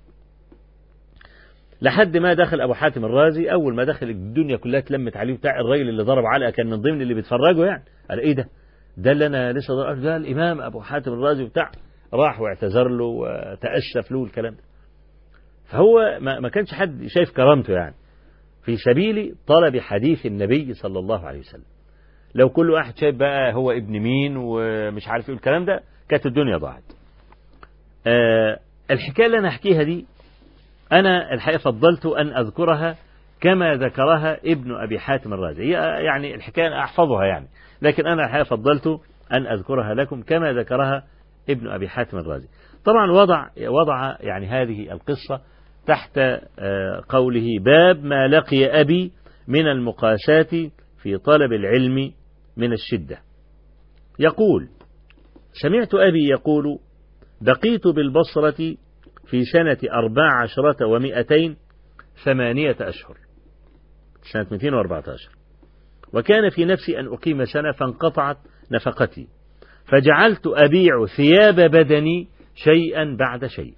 لحد ما دخل أبو حاتم الرازي، أول ما دخل الدنيا كلها اتلمت عليه بتاع الراجل اللي ضرب علقة كان من ضمن اللي بيتفرجوا يعني. قال إيه ده؟ ده اللي أنا لسه ضرب، ده الإمام أبو حاتم الرازي بتاع. راح واعتذر له وتأسف له والكلام ده. فهو ما كانش حد شايف كرامته يعني في سبيل طلب حديث النبي صلى الله عليه وسلم. لو كل واحد شايف بقى هو ابن مين ومش عارف ايه الكلام ده، كانت الدنيا ضاعت. أه الحكاية اللي أنا أحكيها دي أنا الحقيقة فضلت أن أذكرها كما ذكرها ابن أبي حاتم الرازي. هي يعني الحكاية أنا أحفظها يعني، لكن أنا الحقيقة فضلت أن أذكرها لكم كما ذكرها ابن أبي حاتم الرازي. طبعا وضع وضع يعني هذه القصة تحت قوله باب ما لقي أبي من المقاسات في طلب العلم من الشدة. يقول: سمعت أبي يقول: بقيت بالبصرة في سنة أربع عشرة ومئتين ثمانية أشهر، سنة مئتين وأربعة عشر، وكان في نفسي أن أقيم سنة فانقطعت نفقتي، فجعلت أبيع ثياب بدني شيئا بعد شيء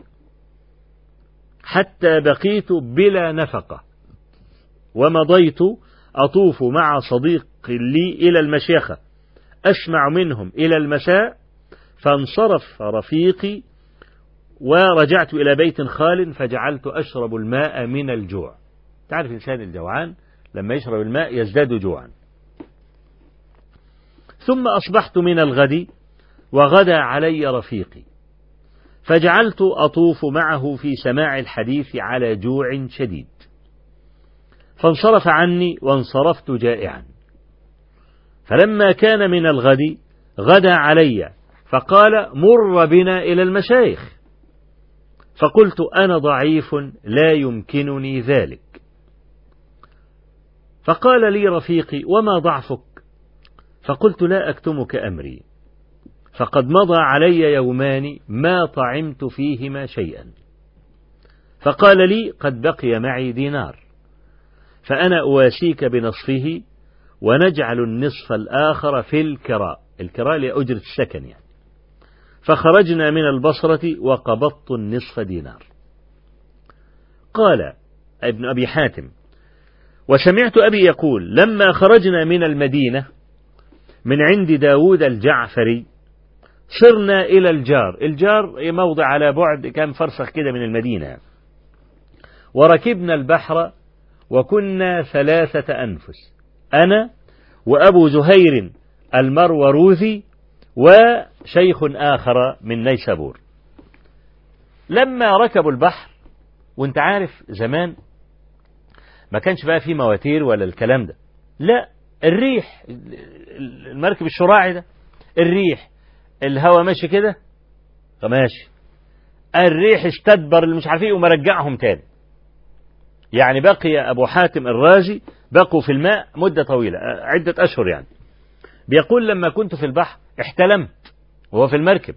حتى بقيت بلا نفقة، ومضيت أطوف مع صديق لي إلى المشيخة أسمع منهم إلى المساء، فانصرف رفيقي ورجعت إلى بيت خال فجعلت أشرب الماء من الجوع. تعرف إنسان الجوعان لما يشرب الماء يزداد جوعا. ثم أصبحت من الغد وغدا علي رفيقي، فجعلت أطوف معه في سماع الحديث على جوع شديد، فانصرف عني وانصرفت جائعا. فلما كان من الغد غدا علي فقال: مر بنا إلى المشايخ. فقلت: أنا ضعيف لا يمكنني ذلك. فقال لي رفيقي: وما ضعفك؟ فقلت لا أكتمك أمري، فقد مضى علي يومان ما طعمت فيهما شيئا. فقال لي قد بقي معي دينار، فأنا أواسيك بنصفه ونجعل النصف الآخر في الكراء، الكراء لأجرة السكن يعني. فخرجنا من البصرة وقبضت النصف دينار. قال ابن أبي حاتم: وسمعت أبي يقول لما خرجنا من المدينة من عند داود الجعفري صرنا إلى الجار، الجار موضع على بعد كم فرسخ كده من المدينة، وركبنا البحر وكنا ثلاثة أنفس، أنا وأبو زهير المروروذي وشيخ آخر من نيسابور. لما ركبوا البحر، وانت عارف زمان ما كانش بقى فيه مواتير ولا الكلام ده، لا، الريح، المركب الشراعي ده، الريح، الهواء ماشي كده فماشي، الريح استدبر اللي مش عارفين ومرجعهم تاني. يعني بقي أبو حاتم الرازي بقوا في الماء مدة طويلة، عدة أشهر يعني. بيقول لما كنت في البحر احتلمت وهو في المركب،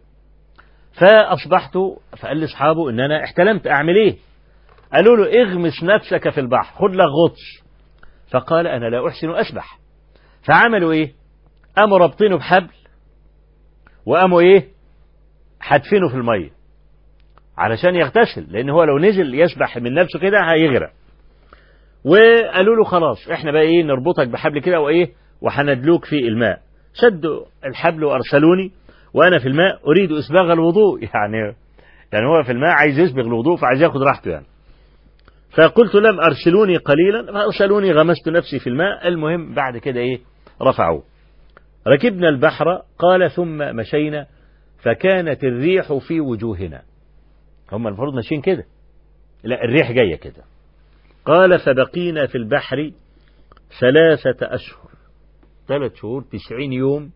فأصبحت فقال لي أصحابه إن أنا احتلمت، أعمل إيه؟ قالوا له اغمس نفسك في البحر، خد لك غطس. فقال أنا لا أحسن أسبح. فعملوا إيه؟ قاموا رابطينه بحبل وقاموا إيه؟ حدفينه في المية علشان يغتسل، لأن هو لو نزل يسبح من نفسه كده هيغرق. وقالوا له خلاص احنا بقى إيه نربطك بحبل كده وإيه وحندلوك في الماء. شدوا الحبل وأرسلوني وأنا في الماء أريد إسباغ الوضوء، يعني يعني هو في الماء عايز يسبغ الوضوء فعايز ياخد راحته يعني. فقلت لم أرسلوني قليلا، فأرسلوني غمست نفسي في الماء. المهم بعد كده إيه رفعوه. ركبنا البحر، قال ثم مشينا فكانت الريح في وجوهنا. هم المفروض ماشيين كده، لا الريح جاية كده. قال فبقينا في البحر ثلاثة أشهر، ثلاث شهور تسعين يوم.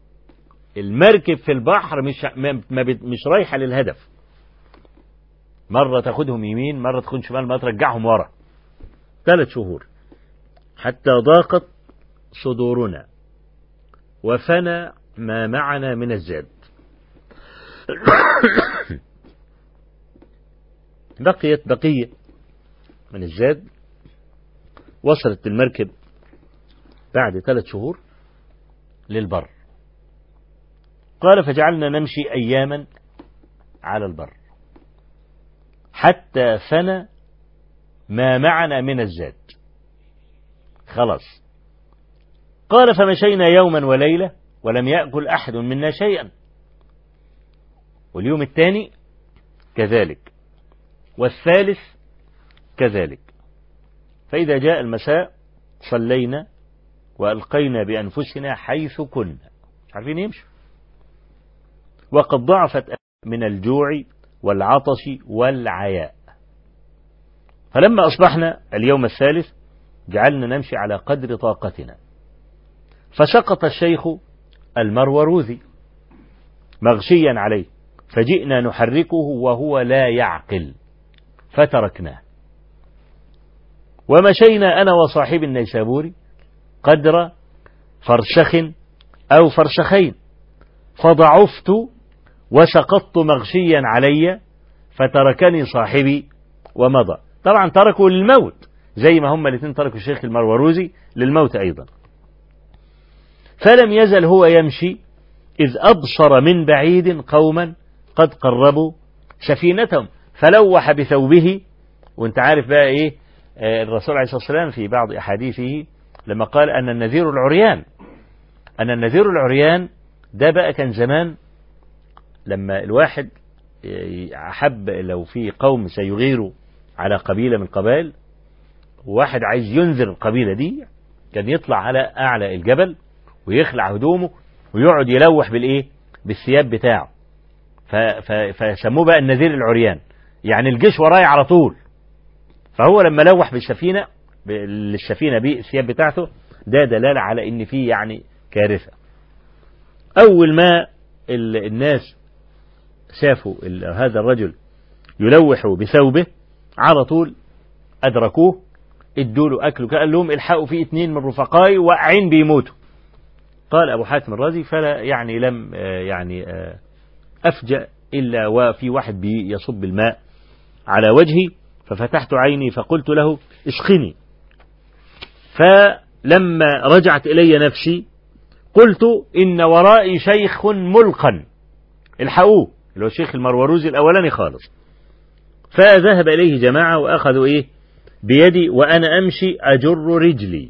المركب في البحر مش مش رايحة للهدف، مرة تاخدهم يمين، مرة تاخدهم شمال، مرة ترجعهم ورا. ثلاث شهور حتى ضاقت صدورنا وفنى ما معنا من الزاد. بقيت بقية من الزاد. وصلت المركب بعد ثلاث شهور للبر. قال فجعلنا نمشي أياما على البر حتى فنى ما معنا من الزاد، خلاص. قال فمشينا يوما وليلة ولم يأكل أحد منا شيئا، واليوم الثاني كذلك، والثالث كذلك. فإذا جاء المساء صلينا وألقينا بأنفسنا حيث كنا، عارفين يمشوا، وقد ضعفت من الجوع والعطش والعياء. فلما أصبحنا اليوم الثالث جعلنا نمشي على قدر طاقتنا. فسقط الشيخ المروروذي مغشيا عليه، فجئنا نحركه وهو لا يعقل فتركناه. ومشينا أنا وصاحب النيسابوري قدر فرسخ أو فرسخين، فضعفت وسقطت مغشيا علي، فتركني صاحبي ومضى. طبعا تركوا للموت، زي ما هم الاثنين تركوا الشيخ المروروذي للموت أيضا. فلم يزل هو يمشي إذ أبصر من بعيد قوما قد قربوا سفينتهم فلوح بثوبه. وانت عارف بقى إيه الرسول عليه الصلاة والسلام في بعض أحاديثه لما قال أن النذير العريان، أن النذير العريان ده بقى كان زمان لما الواحد أحب لو في قوم سيغيروا على قبيلة من القبائل وواحد عايز ينذر القبيلة دي، كان يطلع على أعلى الجبل ويخلع هدومه ويقعد يلوح بالإيه بالثياب بتاعه، فسموه بقى النذير العريان، يعني الجيش وراي على طول. فهو لما لوح بالسفينة للسفينة بالثياب بتاعته ده دلالة على إن فيه يعني كارثة. أول ما الناس شافوا هذا الرجل يلوح بثوبه على طول أدركوه، ادوا له أكله، قال لهم الحقوا فيه اتنين من رفقائي واقعين بيموتوا. قال أبو حاتم الرازي فلا يعني لم يعني أفجأ إلا وفي واحد يصب الماء على وجهي، ففتحت عيني فقلت له اسقني. فلما رجعت إلي نفسي قلت إن ورائي شيخ ملقن، الحقوه اللي هو الشيخ المروروزي الأولاني خالص. فذهب إليه جماعة وأخذوا إيه بيدي وأنا أمشي أجر رجلي.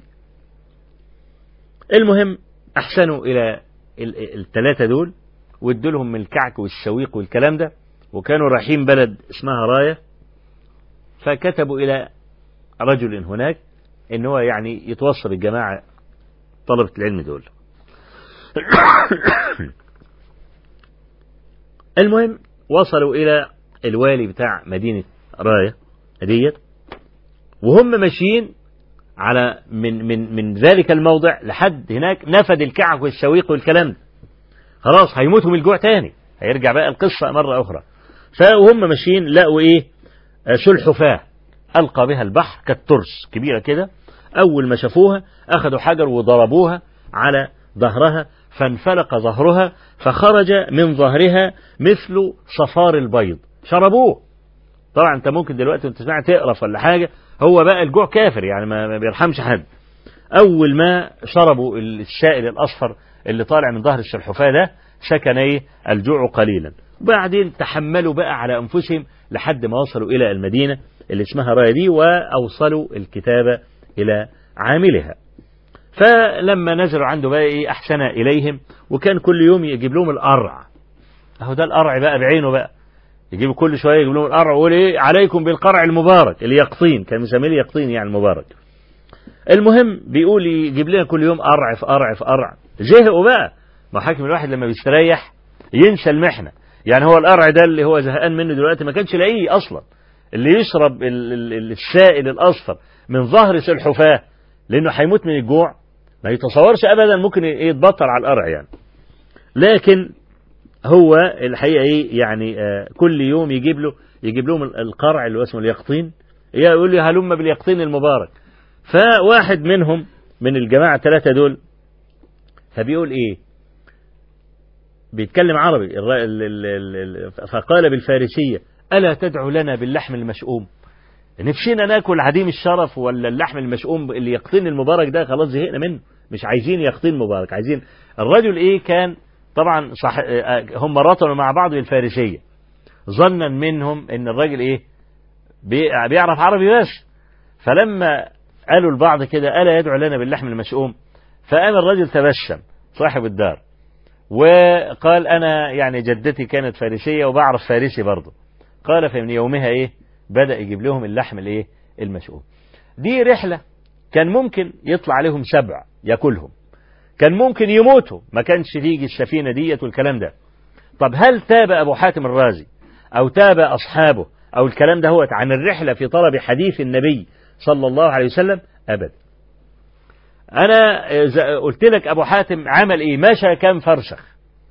المهم أحسنوا إلى الثلاثة دول وادوا لهم من الكعك والشويق والكلام ده، وكانوا رايحين بلد اسمها راية، فكتبوا إلى رجل هناك إن هو يعني يتوصل الجماعة طلبة العلم دول. المهم وصلوا إلى الوالي بتاع مدينة راية ديت، وهم ماشيين على من من من ذلك الموضع لحد هناك نفد الكعك والشويق والكلام ده، خلاص هيموتوا من الجوع تاني، هيرجع بقى القصة مرة أخرى. فهم ماشيين لقوا إيه سلحفاة ألقى بها البحر كالترس كبيرة كده، أول ما شافوها أخذوا حجر وضربوها على ظهرها فانفلق ظهرها فخرج من ظهرها مثل صفار البيض، شربوه. طبعا انت ممكن دلوقتي انت تسمع تقرف ولا حاجة، هو بقى الجوع كافر يعني ما بيرحمش حد. أول ما شربوا السائل الأصفر اللي طالع من ظهر السلحفاة ده سكن ايه الجوع قليلا، وبعدين تحملوا بقى على أنفسهم لحد ما وصلوا إلى المدينة اللي اسمها راية دي، وأوصلوا الكتابة إلى عاملها. فلما نزلوا عنده بقى ايه أحسن إليهم، وكان كل يوم يجيب لهم القرع، اهو ده القرع بقى بعينه بقى، يجيب كل شوية يجيب لهم القرع ويقول ايه عليكم بالقرع المبارك اليقطين، كان مسميه اليقطين يعني المبارك. المهم بيقول يجيب لنا كل يوم قرع في قرع في قرع، زهقوا بقى، ما حاكم الواحد لما بيستريح ينسى المحنة، يعني هو القرع ده اللي هو زهقان منه دلوقتي ما كانش لاقيه أصلا، اللي يشرب السائل الأصفر من ظهر سلحفاة لأنه هيموت من الجوع ما يتصورش أبدا ممكن يتبطل على القرع يعني. لكن هو الحقيقة إيه يعني آه كل يوم يجيب له يجيب لهم القرع اللي هو اسمه اليقطين، يقول لي هلم باليقطين المبارك. فواحد منهم من الجماعة الثلاثة دول فبيقول إيه بيتكلم عربي، فقال بالفارسية ألا تدعو لنا باللحم المشؤوم، نفسنا ناكل عديم الشرف ولا اللحم المشؤوم اللي يقطين المبارك ده خلاص زهقنا منه، مش عايزين يقطين مبارك، عايزين الرجل إيه كان طبعا صح هم رطنوا مع بعض بالفارسية ظنا منهم ان الراجل ايه بيعرف عربي بس. فلما قالوا البعض كده ألا يدعو لنا باللحم المشؤوم، فقام الرجل تبسم صاحب الدار وقال أنا يعني جدتي كانت فارسية وبعرف فارسي برضه. قال فمن يومها ايه بدأ يجيب لهم اللحم الايه المشؤوم. دي رحلة كان ممكن يطلع عليهم سبع ياكلهم، كان ممكن يموتوا ما كانش تيجي السفينة ديت والكلام ده. طب هل تاب أبو حاتم الرازي أو تاب أصحابه أو الكلام ده هو عن الرحلة في طلب حديث النبي صلى الله عليه وسلم؟ أبدا. أنا قلت لك أبو حاتم عمل إيه؟ مشى كام فرسخ،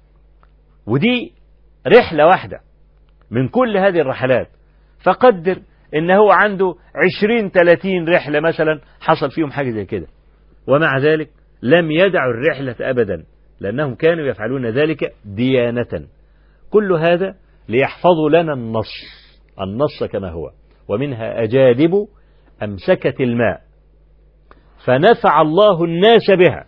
ودي رحلة واحدة من كل هذه الرحلات، فقدر إنه عنده عشرين ثلاثين رحلة مثلا حصل فيهم حاجة زي كده، ومع ذلك لم يدعوا الرحلة أبدا لأنهم كانوا يفعلون ذلك ديانة. كل هذا ليحفظوا لنا النص النص كما هو، ومنها أجادب أمسكت الماء فنفع الله الناس بها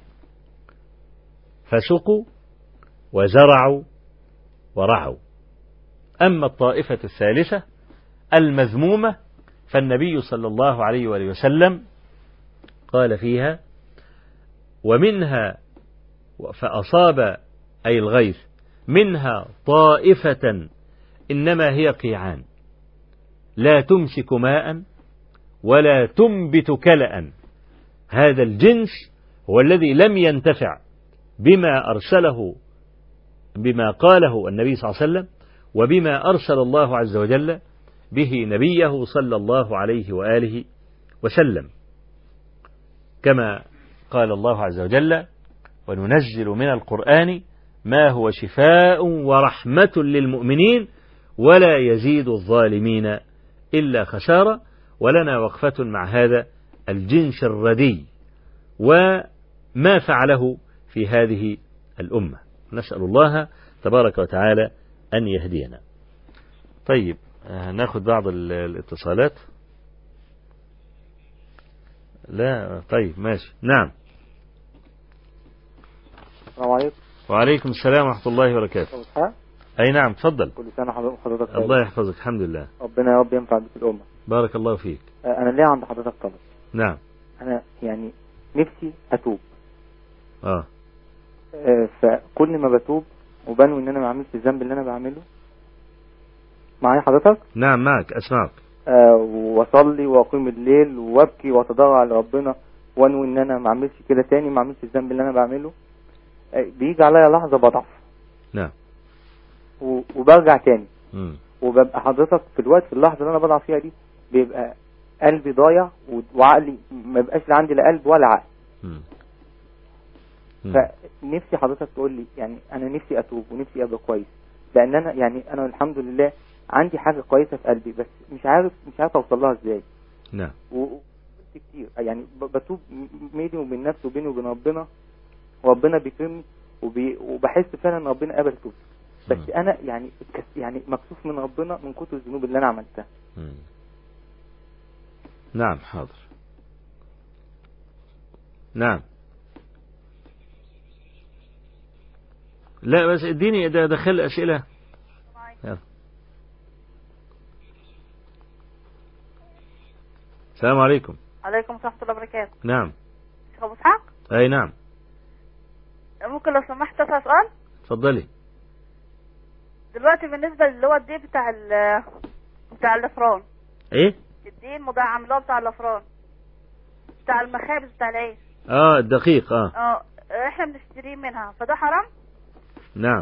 فسقوا وزرعوا ورعوا. أما الطائفة الثالثة المذمومة فالنبي صلى الله عليه وآله وسلم قال فيها ومنها فأصاب أي الغيث منها طائفة إنما هي قيعان لا تمسك ماء ولا تنبت كلأ. هذا الجنس هو الذي لم ينتفع بما أرسله بما قاله النبي صلى الله عليه وسلم وبما أرسل الله عز وجل به نبيه صلى الله عليه وآله وسلم، كما قال الله عز وجل وننزل من القرآن ما هو شفاء ورحمة للمؤمنين ولا يزيد الظالمين إلا خسارة. ولنا وقفة مع هذا الجنس الردي وما فعله في هذه الأمة. نسأل الله تبارك وتعالى أن يهدينا. طيب ناخد بعض الاتصالات. لا طيب ماشي. نعم. السلام عليكم. وعليكم السلام ورحمة الله وبركاته. أي نعم تفضل. كل سنة حضرتك. الله يحفظك. الحمد لله. ربنا يا رب ينفع بك الأمة. بارك الله فيك. أنا ليه عند حضرتك طلب. نعم. أنا يعني نفسي أتوب. آه. آه فكل ما بتوب وبنوي إن أنا ما أعملش الذنب اللي أنا بعمله. معايا حضرتك؟ نعم معك أسمعك. آه وأصلي وأقيم الليل وأبكي وأتضرع لربنا وأنوي إن أنا ما أعملش كده تاني، ما أعملش الذنب اللي أنا بعمله. آه بيجي عليا لحظة بضعف. نعم. وبرجع تاني. م. وببقى حضرتك في الوقت في اللحظة اللي أنا بضعف فيها دي بيبقى قلبي ضايع وعقلي ما بقاش لا عندي لا قلب ولا عقل. م. م. فنفسي حضرتك تقول لي يعني أنا نفسي أتوب ونفسي أبقى كويس، لأن أنا يعني أنا الحمد لله عندي حاجة كويسة في قلبي بس مش عارف مش عارف أوصل لها إزاي. نعم. وقلت كتير يعني بتوب بيني وبين نفسي وبيني وبين ربنا، وربنا بيكرمني وبي وبحس فعلا إن ربنا قبل توبتي. بس انا يعني يعني مكسوف من ربنا من كتر الذنوب اللي انا عملتها. مم. نعم حاضر. نعم. لا بس اديني ده دخل اسئله. يلا. السلام عليكم. عليكم ورحمه الله وبركاته. نعم. شيخ ابو اسحاق. اي نعم. ممكن لو سمحت اسال سؤال؟ اتفضلي. دلوقتي بالنسبه اللي هو الدين بتاع ال بتاع الافران. ايه؟ الدين مدعم اللي هو بتاع الافران بتاع المخابز بتاع العيش. اه الدقيق. اه اه احنا بنشتريه منها فده حرام؟ نعم.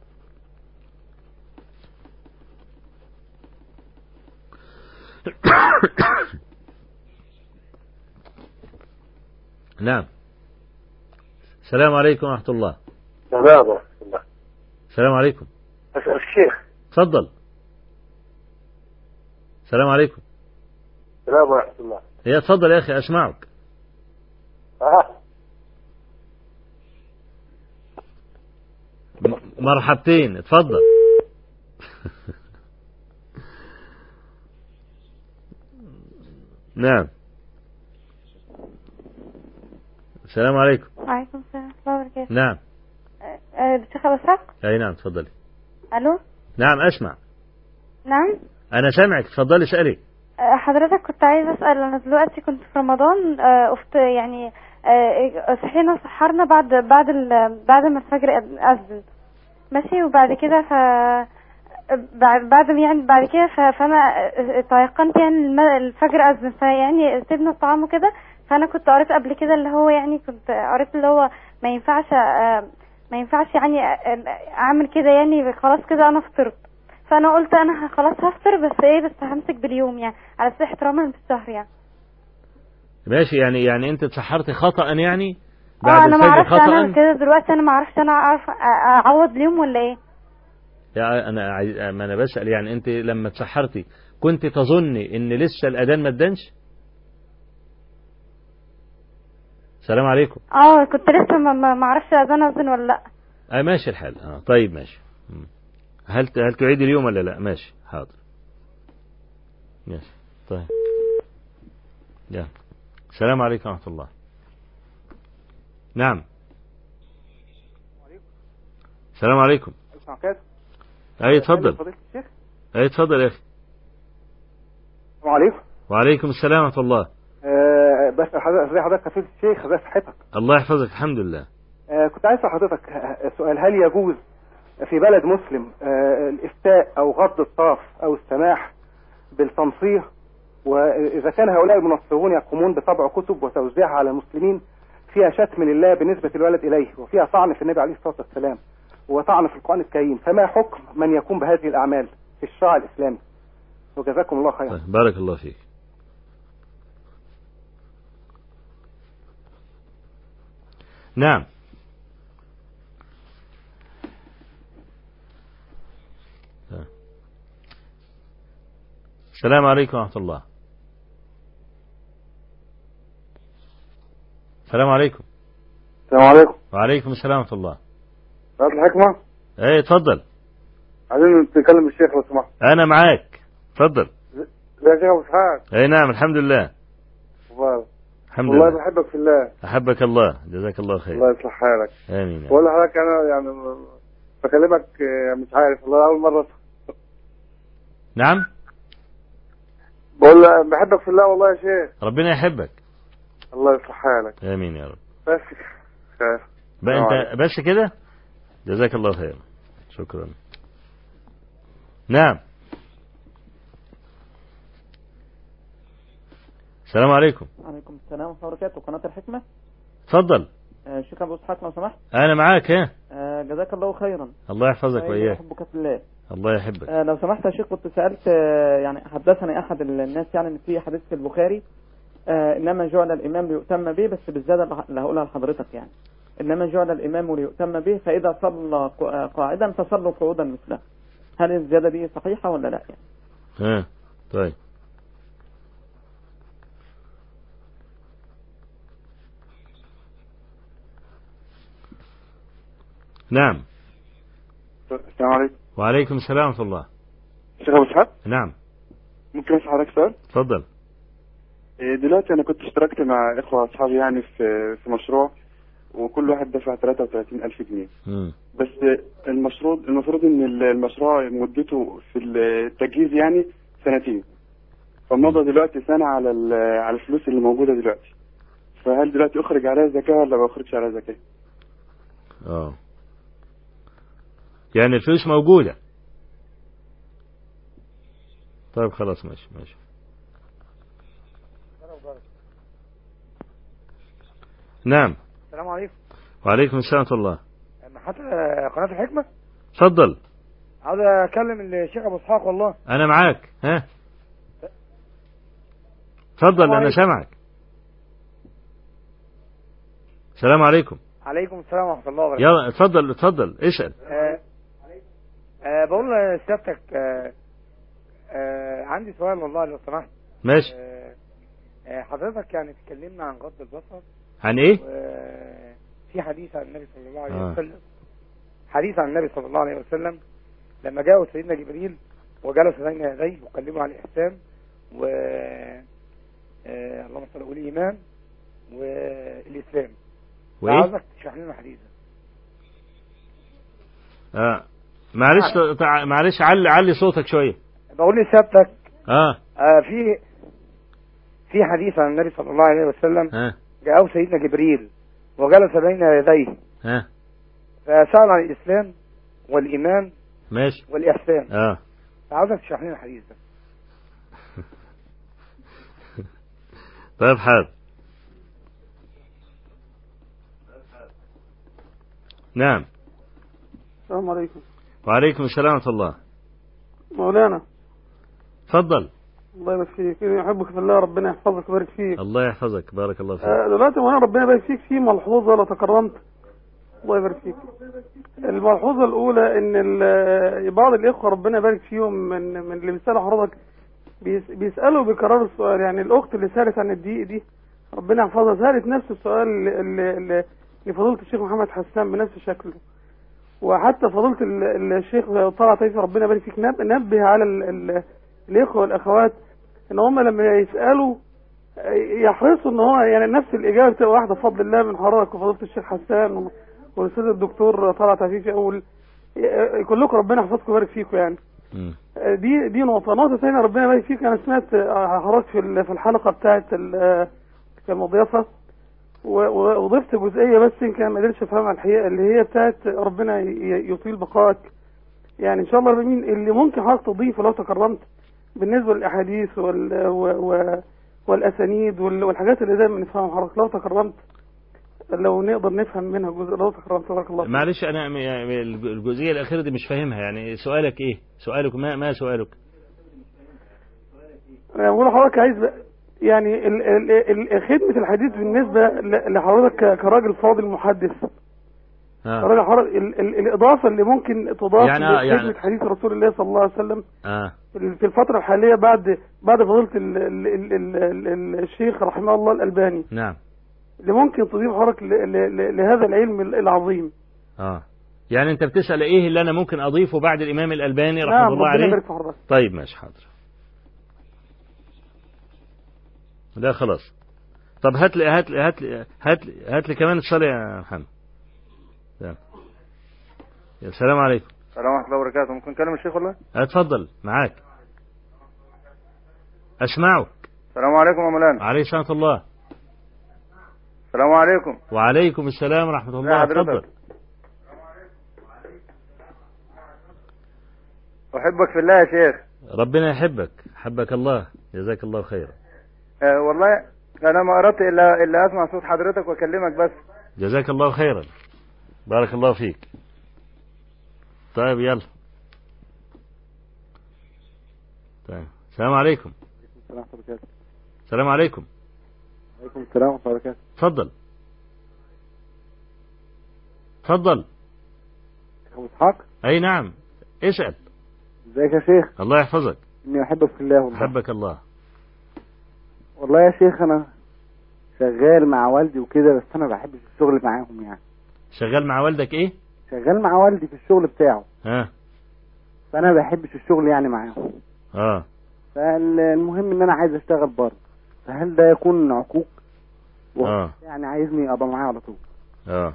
نعم. السلام عليكم ورحمة الله. السلام ورحمة الله. السلام عليكم. أسأل الشيخ. تفضل. السلام عليكم. السلام ورحمة الله. يا تفضل يا أخي أسمعك. آه. مرحبتين اتفضل. نعم. السلام عليكم. وعليكم السلام ورحمة الله وبركاته. نعم. الشيخ أبو اسحاق. اي نعم تفضلي. الو. نعم اسمع. نعم. انا سامعك تفضلي اسالي. حضرتك كنت عايز اسال، انا دلوقتي كنت في رمضان افت يعني صحينا سحرنا بعد بعد بعد ما الفجر اذن ماشي، وبعد كده ف بعد يعني بعد كده فانا تيقنت يعني الفجر اذن، فيعني سيبنا الطعام وكده. فانا كنت قريت قبل كده اللي هو يعني كنت قريت اللي هو ما ينفعش ما ينفعش يعني اعمل كده، يعني خلاص كده انا فطرت. فانا قلت انا خلاص هفطر بس ايه بس همسك باليوم يعني على اساس احتراما بالشهر يعني. ماشي يعني يعني انت اتسحرتي خطأ يعني بعد اه انا ما اعرفش انا كده دلوقتي انا ما اعرفش انا اعرف اعوض اليوم ولا ايه. يعني انا عايز ما انا بسأل يعني انت لما اتسحرتي كنت تظني ان لسه الاذان ما ادنش؟ السلام عليكم. اه كنت لسه ما ما اعرفش اذان اذن ولا لا. اه ماشي الحال. اه طيب ماشي. هل هل تعيد اليوم ولا لا؟ ماشي حاضر. ماشي طيب. يا السلام عليكم ورحمة الله. نعم. السلام عليكم. اي اتفضل. اي اتفضل يا اخي. السلام عليكم. وعليكم السلام ورحمة الله. أه بس حضرتك ازي حضرتك كفيل الشيخ ازي صحتك؟ الله يحفظك الحمد لله. أه كنت عايز حضرتك سؤال، هل يجوز في بلد مسلم أه الافتاء او غض الطرف او السماح بالتنصير؟ واذا كان هؤلاء المنصرون يقومون بطبع كتب وتوزيعها على المسلمين فيها شتم لله بالنسبة الولد اليه وفيها طعن في النبي عليه الصلاة والسلام وطعن في القرآن الكريم، فما حكم من يقوم بهذه الاعمال في الشرع الاسلامي؟ وجزاكم الله خيرا. بارك الله فيك. نعم. السلام عليكم ورحمة الله. السلام عليكم. السلام عليكم. وعليكم السلام ورحمة الله. قناة الحكمة. ايه اتفضل. عايزين نتكلم الشيخ لو سمحت. انا معاك اتفضل. ازيك يا شيخ ابو اسحاق؟ اي نعم الحمد لله. والله الحمد والله لله. بحبك في الله. احبك الله جزاك الله خير. الله يصلح حالك. امين. بقول لحضرتك انا يعني بكلمك مش عارف والله اول مرة. نعم. بقول بحبك في الله والله يا شيخ. ربنا يحبك. الله يصلح حالك. امين يا رب. بس خير. بقى انت بس كده جزاك الله خير. شكرا. نعم. السلام عليكم. وعليكم السلام ورحمة الله وبركاته. قناة الحكمة. اتفضل. آه الشيخ أبو إسحاق لو سمحت. أنا معاك. ها آه جزاك الله خيرا. الله يحفظك وإياك. أحبك في الله. الله يحبك. آه لو سمحت يا شيخ كنت سألت آه يعني حدثني أحد الناس يعني إن في حديث في البخاري آه إنما جعل الإمام ليؤتم به، بس بالزيادة اللي هقولها لحضرتك يعني إنما جعل الإمام ليؤتم به فإذا صلى قاعدا فصلوا قعودا مثله. هل الزيادة دي صحيحة ولا لا يعني؟ ها طيب. نعم. السلام عليكم. وعليكم السلام ورحمة الله. شيخ ابو اسحاق. نعم. ممكن اسال حضرتك سؤال؟ اتفضل. دلوقتي انا كنت اشتركت مع اخوة اصحابي يعني في في مشروع، وكل واحد دفع ثلاثة وثلاثين ألف جنيه. م. بس المفروض المفروض ان المشروع مدته في التجهيز يعني سنتين، فمضى دلوقتي سنة على على الفلوس اللي موجودة دلوقتي، فهل دلوقتي اخرج عليها زكاة ولا ما اخرجش عليها زكاة؟ اه يعني الفلوس موجودة. طيب خلاص ماشي ماشي. نعم. السلام عليكم. وعليكم السلام ورحمة الله. حتى قناة الحكمة. اتفضل. عاوز اكلم الشيخ ابو اسحاق والله. انا معاك. ها اتفضل انا سامعك. السلام عليكم. عليكم السلام ورحمة الله وبركاته. يلا اتفضل اتفضل اسأل. أه أه بقول لسيادتك أه أه عندي سؤال والله لو سمحت. ماشي. أه أه حضرتك يعني اتكلمنا عن غض البصر. عن ايه؟ أه في حديث عن النبي صلى الله عليه آه. وسلم حديث عن النبي صلى الله عليه وسلم لما جاءه سيدنا جبريل وجلس بين يديه وكلمه عن الإحسان و أه اللهم صل على الإيمان والإسلام. عاوزك تشرح لنا الحديث ده. اه معلش تع... معلش علي علي صوتك شويه. بقول لسيادتك اه, آه في في حديث عن النبي صلى الله عليه وسلم اه جاءه سيدنا جبريل وجلس بين يديه اه فسأل عن الإسلام والإيمان ماشي والإحسان. اه عاوزك تشرح لنا الحديث ده. طيب حاضر. نعم. السلام عليكم. وعليكم السلام ورحمة الله. مولانا تفضل. الله يبارك فيك. يحبك في الله ربنا يحفظك ويبارك فيك. الله يحفظك بارك الله فيك. آه دلوقتي مولانا ربنا يبارك فيك في ملحوظة لو تكرمت. الله يبارك فيك. الملحوظة الأولى إن بعض الإخوة ربنا يبارك فيهم من من اللي بيسألوا حضرتك بيسألوا بكرار السؤال. يعني الأخت اللي سألت عن الدقيق دي ربنا يحفظها سألت نفس السؤال اللي, اللي لفضيلة الشيخ محمد حسان بنفس شكله، وحتى فضيلة الشيخ طلعت عيسى ربنا يبارك فيك نبه على ال ال الإخوة والأخوات إن هم لما يسألوا يحرصوا إن هو يعني نفس الإجابة تبقى واحدة بفضل الله من حضرتك وفضيلة الشيخ حسان والأستاذ الدكتور طلعت عفيفي أول كلكم ربنا يحفظكم ويبارك فيكم. يعني دي دي نقطة. نقطة ثانية ربنا يبارك فيك أنا سمعت حضرتك في في الحلقة بتاعت المضيافة وضفت جزئية بس يمكن ما قدرتش افهمها الحقيقة اللي هي بتاعت ربنا يطيل بقائك. يعني ان شاء الله مين اللي ممكن حضرتك تضيفه لو تكرمت بالنسبة للاحاديث وال والاسانيد والحاجات اللي دايما نفهمها حضرتك لو تكرمت لو نقدر نفهم منها جزء لو تكرمت بارك الله فيك. معلش انا الجزئية الاخيرة دي مش فاهمها. يعني سؤالك ايه؟ سؤالك ما ما سؤالك؟ انا بقول لحضرتك عايز يعني ال ال خدمة الحديث بالنسبة لحضرتك كراجل فاضل محدث آه. كراجل حضرتك ال ال الإضافة اللي ممكن تضاف يعني لخدمة يعني حديث رسول الله صلى الله عليه وسلم آه. في الفترة الحالية بعد بعد فضيلة ال ال ال ال ال الشيخ رحمه الله الألباني. نعم. اللي ممكن تضيف حضرتك ل- ل- لهذا العلم العظيم. اه يعني انت بتسأل ايه اللي انا ممكن اضيفه بعد الامام الالباني رحمه نعم، الله ربنا عليه؟ يبارك في حضرتك. طيب ماشي حاضر. لا خلاص. طب هات لي هات لي هات لي هات لي هات لي كمان الصلاة يا محمد. يا السلام عليكم. السلام ورحمة الله وبركاته. ممكن نكلم الشيخ والله؟ اتفضل معاك. اسمعك. السلام عليكم يا مولانا. عليه السلام ورحمة الله. السلام عليكم. وعليكم السلام ورحمة الله. اتفضل. أحبك في الله يا شيخ. ربنا يحبك، حبك الله، جزاك الله خيرا. أه والله أنا ما أردت إلا إلا أسمع صوت حضرتك وأكلمك بس. جزاك الله خيرا، بارك الله فيك. طيب يلا. طيب السلام عليكم. السلام ورحمة الله وبركاته. السلام عليكم. وعليكم السلام ورحمة الله وبركاته. تفضل. تفضل. أبو إسحاق. أي نعم، اسأل. ازيك يا شيخ؟ الله يحفظك. إني أحبك في الله والله. حبك الله. والله يا شيخ أنا شغال مع والدي وكده، بس أنا ما بحبش الشغل معاهم يعني. شغال مع والدك إيه؟ شغال مع والدي في الشغل بتاعه. ها. فأنا ما بحبش الشغل يعني معاهم. اه. فالمهم إن أنا عايز أشتغل بره، فهل ده يكون عقوق؟ اه. يعني عايزني أبقى معاه على طول. اه.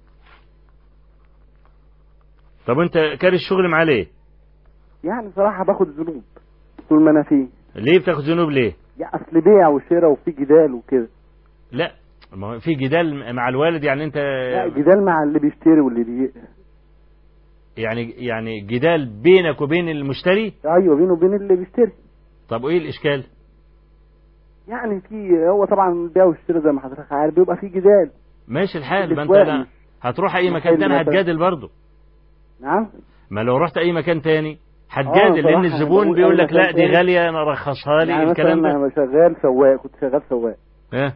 طب أنت كاره الشغل معاه ليه؟ يعني صراحة باخد ذنوب طول ما أنا فيه. ليه بتاخد ذنوب ليه؟ يا أصل بيع وشراء وفي جدال وكده. لا، ما هو في جدال مع الوالد يعني أنت. لا، جدال مع اللي بيشتري واللي بي يعني يعني جدال بينك وبين المشتري؟ أيوه، بينه وبين اللي بيشتري. طب وإيه الإشكال؟ يعني في هو طبعا البيع والشراء زي ما حضرتك عارف بيبقى في جدال. ماشي الحال، ما أنت لا هتروح أي مكان تاني هتجادل برضه. نعم. ما لو رحت أي مكان تاني هتجادل، لأن الزبون بيقول لك لا دي غالية أنا رخصها لي. يعني الكلام ده. أنا شغال سواق، كنت شغال سواق. إيه؟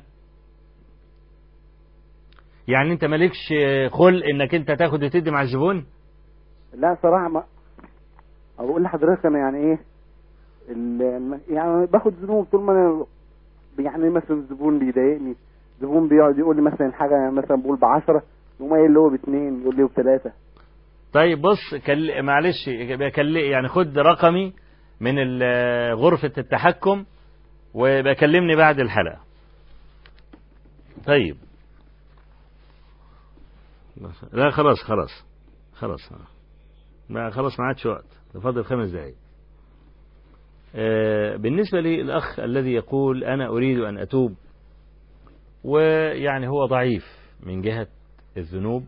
يعني أنت مالكش خلق إنك أنت تاخد وتدي مع الزبون؟ لا صراحة ما أقول لحضرتك أنا يعني إيه ال... يعني باخد ذنوب طول ما أنا يعني مثلا الزبون بيضايقني، الزبون بيقعد يقول لي مثلا حاجة مثلا بقول بعشرة يقوم قايل له هو باثنين يقول لي بثلاثة. طيب بص كل... معلش كل... يعني خد رقمي من غرفة التحكم وبكلمني بعد الحلقة. طيب لا خلاص خلاص خلاص ما خلاص ما عادش وقت، فاضل خمس دقايق. آه بالنسبة لي الأخ الذي يقول أنا أريد أن أتوب، ويعني هو ضعيف من جهة الذنوب،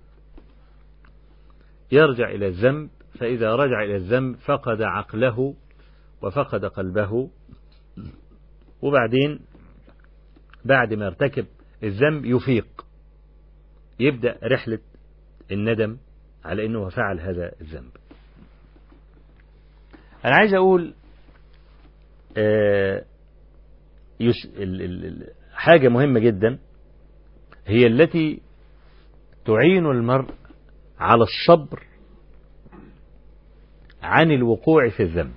يرجع إلى الذنب، فإذا رجع إلى الذنب فقد عقله وفقد قلبه، وبعدين بعد ما يرتكب الذنب يفيق، يبدأ رحلة الندم على أنه فعل هذا الذنب. أنا عايز أقول آه يس... ال... ال... حاجة مهمة جدا هي التي تعين المرء على الصبر عن الوقوع في الذنب.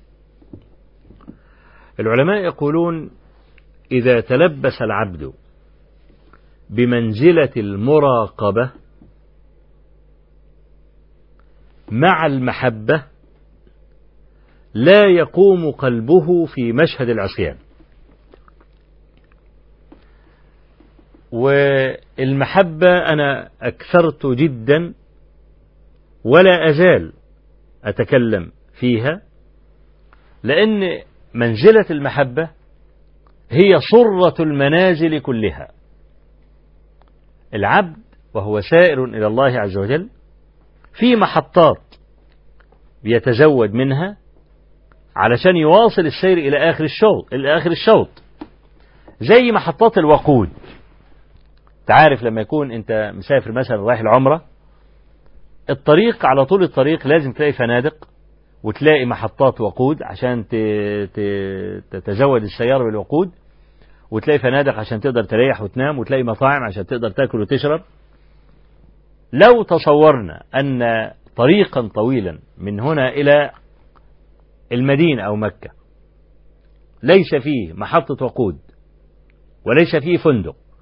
العلماء يقولون إذا تلبس العبد بمنزلة المراقبة مع المحبة لا يقوم قلبه في مشهد العصيان. والمحبة أنا أكثرت جدا ولا أزال أتكلم فيها، لأن منزلة المحبة هي صرة المنازل كلها. العبد وهو سائر إلى الله عز وجل في محطات بيتزود منها علشان يواصل السير إلى آخر الشوط إلى آخر الشوط زي محطات الوقود. تعرف لما يكون أنت مسافر مثلا رايح العمرة، الطريق على طول الطريق لازم تلاقي فنادق وتلاقي محطات وقود عشان تتزود السيارة بالوقود، وتلاقي فنادق عشان تقدر تريح وتنام، وتلاقي مطاعم عشان تقدر تاكل وتشرب. لو تصورنا أن طريقا طويلا من هنا إلى المدينة أو مكة ليس فيه محطة وقود وليس فيه فندق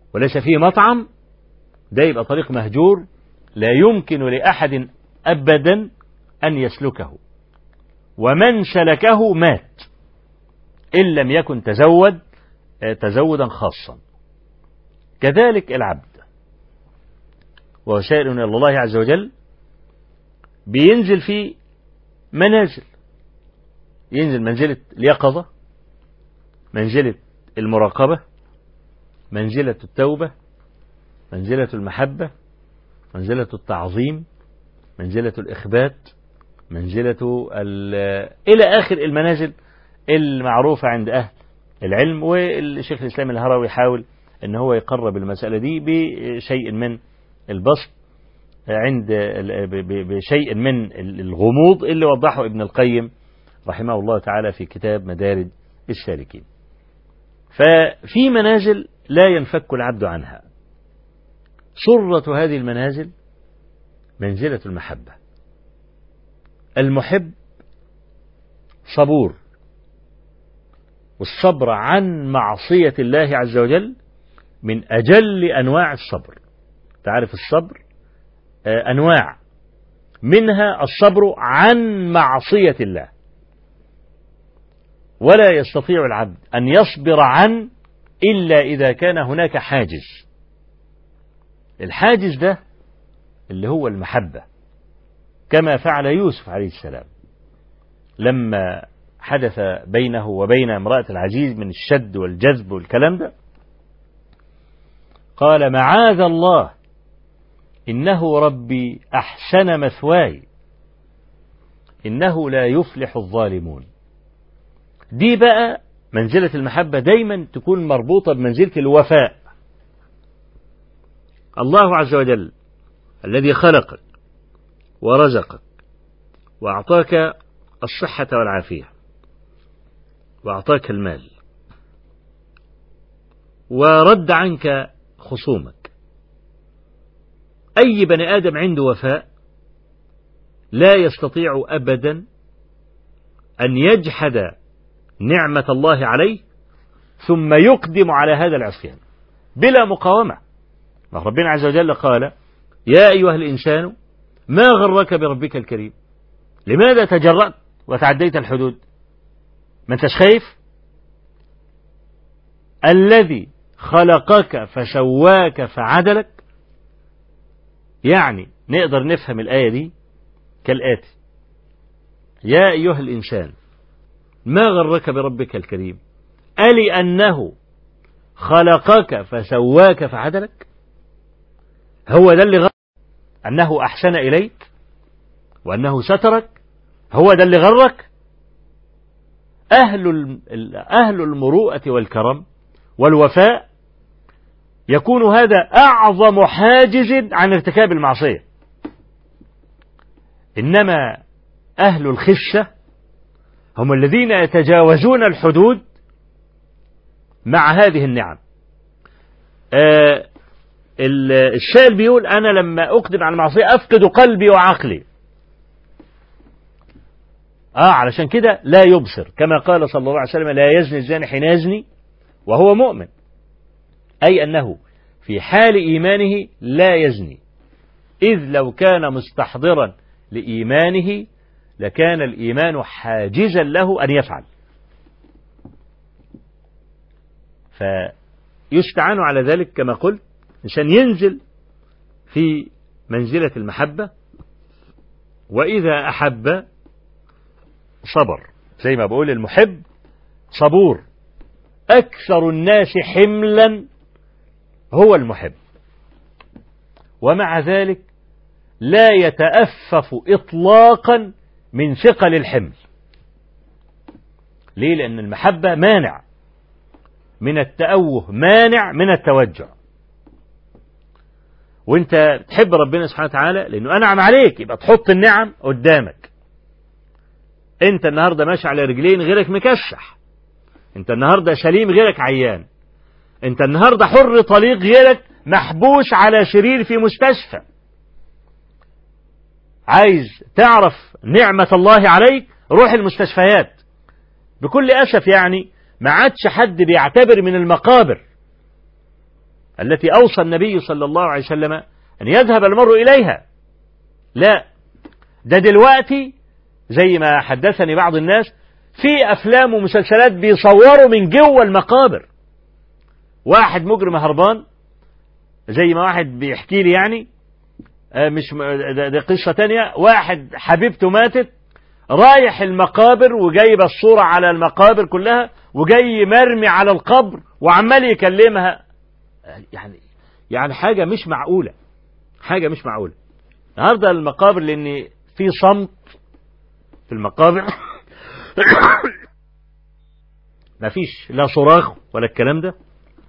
وليس فيه مطعم، ده يبقى طريق مهجور لا يمكن لأحد أبدا أن يسلكه، ومن سلكه مات إن لم يكن تزود تزودا خاصا. كذلك العبد وهو سائل إلى الله عز وجل بينزل في منازل، ينزل منزلة اليقظة، منزلة المراقبة، منزلة التوبة، منزلة المحبة، منزلة التعظيم، منزلة الإخبات، منزلة إلى آخر المنازل المعروفة عند أهل العلم. والشيخ الإسلام الهروي يحاول أن هو يقرب المسألة دي بشيء من البسط عند بشيء من الغموض اللي وضحه ابن القيم رحمه الله تعالى في كتاب مدارج السالكين. ففي منازل لا ينفك العبد عنها. سرة هذه المنازل منزلة المحبة. المحب صبور، والصبر عن معصية الله عز وجل من أجل أنواع الصبر. تعرف الصبر أنواع، منها الصبر عن معصية الله، ولا يستطيع العبد أن يصبر عن إلا إذا كان هناك حاجز. الحاجز ده اللي هو المحبة، كما فعل يوسف عليه السلام لما حدث بينه وبين امرأة العزيز من الشد والجذب والكلام ده، قال معاذ الله إنه ربي أحسن مثواي إنه لا يفلح الظالمون. دي بقى منزلة المحبة دايما تكون مربوطة بمنزلة الوفاء. الله عز وجل الذي خلقك ورزقك وأعطاك الصحة والعافية وأعطاك المال ورد عنك خصومك، أي بني آدم عنده وفاء لا يستطيع أبدا أن يجحد نعمة الله عليه ثم يقدم على هذا العصيان بلا مقاومة. ربنا عز وجل قال يا أيها الإنسان ما غرك بربك الكريم، لماذا تجرأت وتعديت الحدود؟ ما انتش خايف؟ الذي خلقك فسواك فعدلك. يعني نقدر نفهم الآية دي كالآتي: يا أيها الإنسان ما غرك بربك الكريم ألي أنه خلقك فسواك فعدلك؟ هو ده اللي غرك، أنه أحسن إليك وأنه سترك، هو ده اللي غرك؟ أهل أهل المروءة والكرم والوفاء يكون هذا أعظم حاجز عن ارتكاب المعصية. إنما أهل الخشة هم الذين يتجاوزون الحدود مع هذه النعم. آه السائل بيقول أنا لما أقدم على المعصية أفقد قلبي وعقلي. آه علشان كده لا يبصر، كما قال صلى الله عليه وسلم لا يزني الزاني حين يزني وهو مؤمن، أي أنه في حال إيمانه لا يزني، إذ لو كان مستحضرا لإيمانه لكان الإيمان حاجزا له أن يفعل. فيستعان على ذلك كما قلت عشان ينزل في منزلة المحبة، وإذا أحب صبر. زي ما بقول المحب صبور، أكثر الناس حملا هو المحب، ومع ذلك لا يتأفف إطلاقا من ثقل الحمل. ليه؟ لأن المحبة مانع من التأوه، مانع من التوجع. وانت تحب ربنا سبحانه وتعالى لأنه أنعم عليك، يبقى تحط النعم قدامك. انت النهاردة ماشي على رجلين غيرك مكشح، انت النهاردة سليم غيرك عيان، انت النهاردة حر طليق غيرك محبوس على سرير في مستشفى. عايز تعرف نعمة الله عليك روح المستشفيات. بكل أسف يعني ما عادش حد بيعتبر من المقابر التي أوصى النبي صلى الله عليه وسلم أن يذهب المرء إليها. لا، ده دلوقتي زي ما حدثني بعض الناس في أفلام ومسلسلات بيصوروا من جوه المقابر. واحد مجرم هربان زي ما واحد بيحكي لي يعني، مش ده, ده قصة تانية، واحد حبيبته ماتت رايح المقابر وجايب الصورة على المقابر كلها وجاي مرمي على القبر وعمال يكلمها. يعني يعني حاجة مش معقولة، حاجة مش معقولة. النهارده المقابر لأن في صمت في المقابر ما فيش لا صراخ ولا الكلام ده.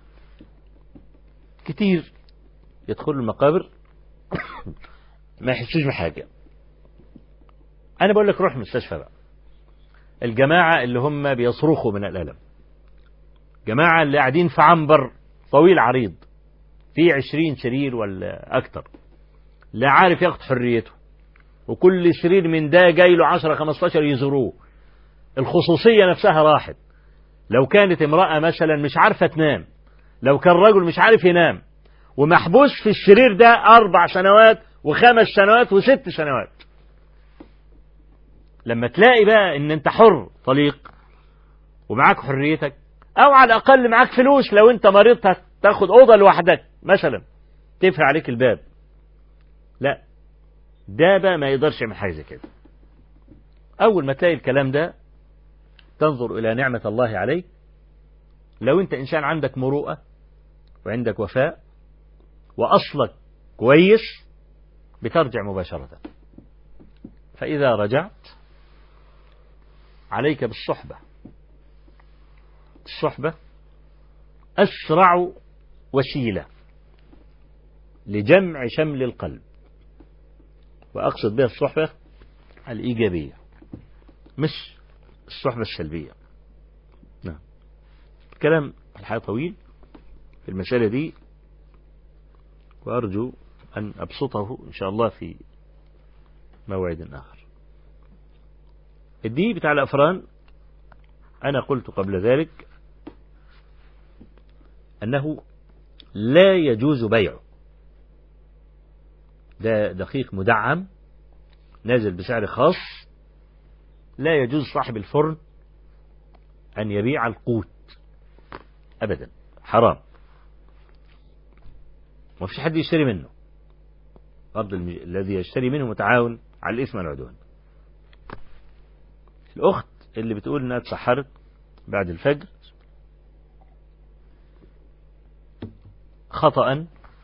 كتير يدخلوا المقابر ما يحسوش بحاجة. أنا بقول لك روح المستشفى بقى. الجماعة اللي هم بيصرخوا من الألم، جماعة اللي قاعدين في عنبر طويل عريض فيه عشرين سرير ولا أكتر، لا عارف ياخد حريته، وكل سرير من ده جاي له عشرة خمستاشر يزوروه. الخصوصية نفسها راحت. لو كانت امرأة مثلا مش عارفة تنام، لو كان رجل مش عارف ينام ومحبوس في السرير ده أربع سنوات وخمس سنوات وست سنوات. لما تلاقي بقى ان انت حر طليق ومعاك حريتك، او على الاقل معاك فلوس، لو انت مريض تاخد اوضه لوحدك مثلا تقفل عليك الباب، لا ده بقى ما يقدرش يعمل حاجه زي كده. اول ما تلاقي الكلام ده تنظر الى نعمه الله عليك. لو انت انسان عندك مروءه وعندك وفاء واصلك كويس بترجع مباشره. فاذا رجعت عليك بالصحبة. الصحبة أسرع وسيلة لجمع شمل القلب، وأقصد بها الصحبة الإيجابية مش الصحبة السلبية. نعم. الكلام الحقيقة طويل في المسألة دي، وأرجو أن أبسطه إن شاء الله في موعد آخر. الدي بتاع الأفران أنا قلت قبل ذلك أنه لا يجوز بيعه. ده دقيق مدعم نازل بسعر خاص، لا يجوز صاحب الفرن أن يبيع القوت أبدا، حرام. ما فيش حد يشتري منه، برضه الذي يشتري منه متعاون على الإثم والعدوان. الأخت اللي بتقول إنها اتسحرت بعد الفجر خطأ،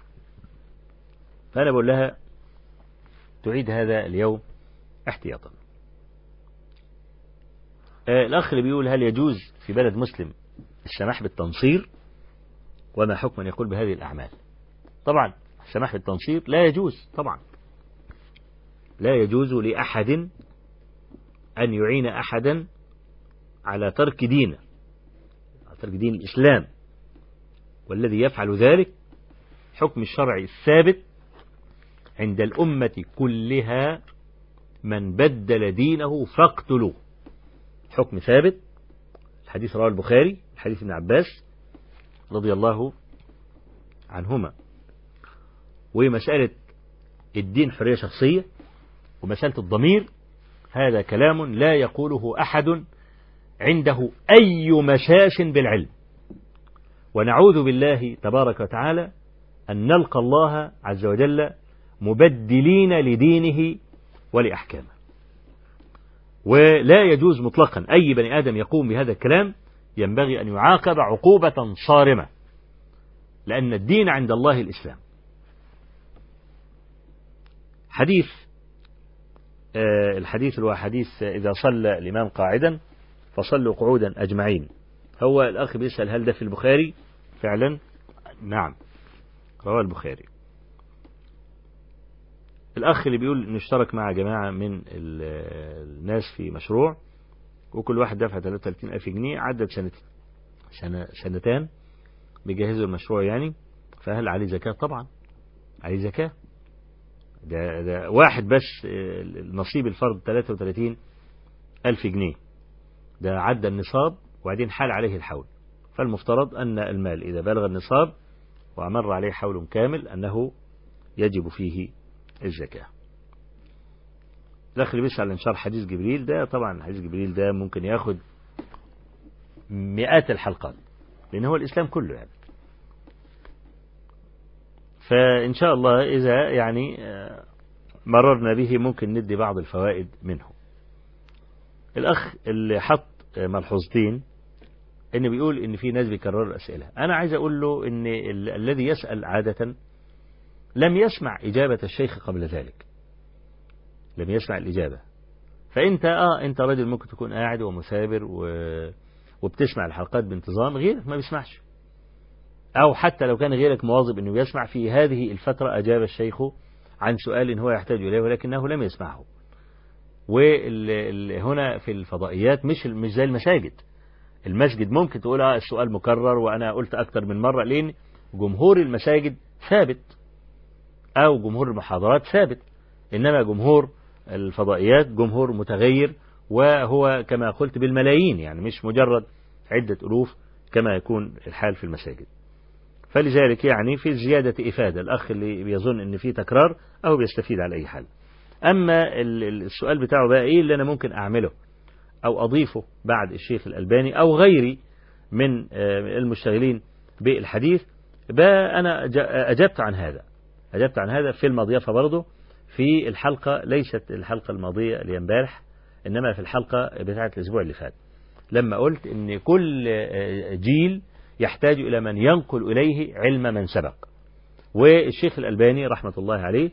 فأنا بقول لها تعيد هذا اليوم احتياطا. آه الأخ اللي بيقول هل يجوز في بلد مسلم السماح بالتنصير وما حكم أن يقول بهذه الأعمال؟ طبعا السماح بالتنصير لا يجوز، طبعا لا يجوز لأحد أن يعين أحدا على ترك دينه، على ترك دين الإسلام، والذي يفعل ذلك حكم الشرع الثابت عند الأمة كلها: من بدل دينه فاقتلوه. حكم ثابت. الحديث رواه البخاري، الحديث ابن عباس رضي الله عنهما. ومسألة الدين حرية شخصية، ومسألة الضمير هذا كلام لا يقوله أحد عنده أي مساس بالعلم. ونعوذ بالله تبارك وتعالى أن نلقى الله عز وجل مبدلين لدينه ولأحكامه. ولا يجوز مطلقا أي بني آدم يقوم بهذا الكلام ينبغي أن يعاقب عقوبة صارمة، لأن الدين عند الله الإسلام. حديث آه الحديث هو حديث إذا صلى الإمام قاعدا فصلوا قعودا أجمعين. هو الأخ بيسأل هل ده في البخاري؟ فعلا نعم، رواه البخاري. الأخ اللي بيقول إنه اشترك مع جماعة من الناس في مشروع وكل واحد دفع ثلاثة وثلاثين ألف جنيه، عدت سنة سنة سنتان بيجهزوا المشروع يعني، فهل عليه زكاة؟ طبعا عليه زكاة. ده, ده واحد بس نصيب الفرد ثلاثة وثلاثين ألف جنيه، ده عدى النصاب وبعدين حال عليه الحول. فالمفترض أن المال إذا بلغ النصاب وأمر عليه حول كامل أنه يجب فيه الزكاة. الأخ اللي بيسأل عن شرح حديث جبريل ده، طبعا حديث جبريل ده ممكن ياخد مئات الحلقات لأن هو الإسلام كله يعني. فإن شاء الله إذا يعني مررنا به ممكن ندي بعض الفوائد منه. الأخ اللي حط ملحوظتين إن بيقول إن في ناس بيكرروا الأسئلة، أنا عايز أقول له إن ال الذي يسأل عادة لم يسمع إجابة الشيخ قبل ذلك، لم يسمع الإجابة. فأنت آه أنت راجل ممكن تكون قاعد ومثابر و... وبتسمع الحلقات بانتظام، غيرك ما بيسمعش، أو حتى لو كان غيرك مواظب إنه يسمع، في هذه الفترة أجاب الشيخ عن سؤال هو يحتاج إليه ولكنه لم يسمعه. وهنا في الفضائيات مش مش زي المساجد. المسجد ممكن تقول آه السؤال مكرر وأنا قلت أكتر من مرة، لأن جمهور المساجد ثابت أو جمهور المحاضرات ثابت، إنما جمهور الفضائيات جمهور متغير، وهو كما قلت بالملايين، يعني مش مجرد عدة ألوف كما يكون الحال في المساجد. فلذلك يعني في زيادة إفادة الأخ اللي بيظن إن في تكرار أو بيستفيد على أي حال. أما السؤال بتاعه بقى إيه اللي أنا ممكن أعمله أو أضيفه بعد الشيخ الألباني أو غيري من المشتغلين بالحديث، بقى أنا أجبت عن هذا أجبت عن هذا في المضيافة برضه، في الحلقة ليست الحلقة الماضية اللي امبارح، إنما في الحلقة بتاعة الأسبوع اللي فات، لما قلت إن كل جيل يحتاج إلى من ينقل إليه علم من سبق. والشيخ الألباني رحمة الله عليه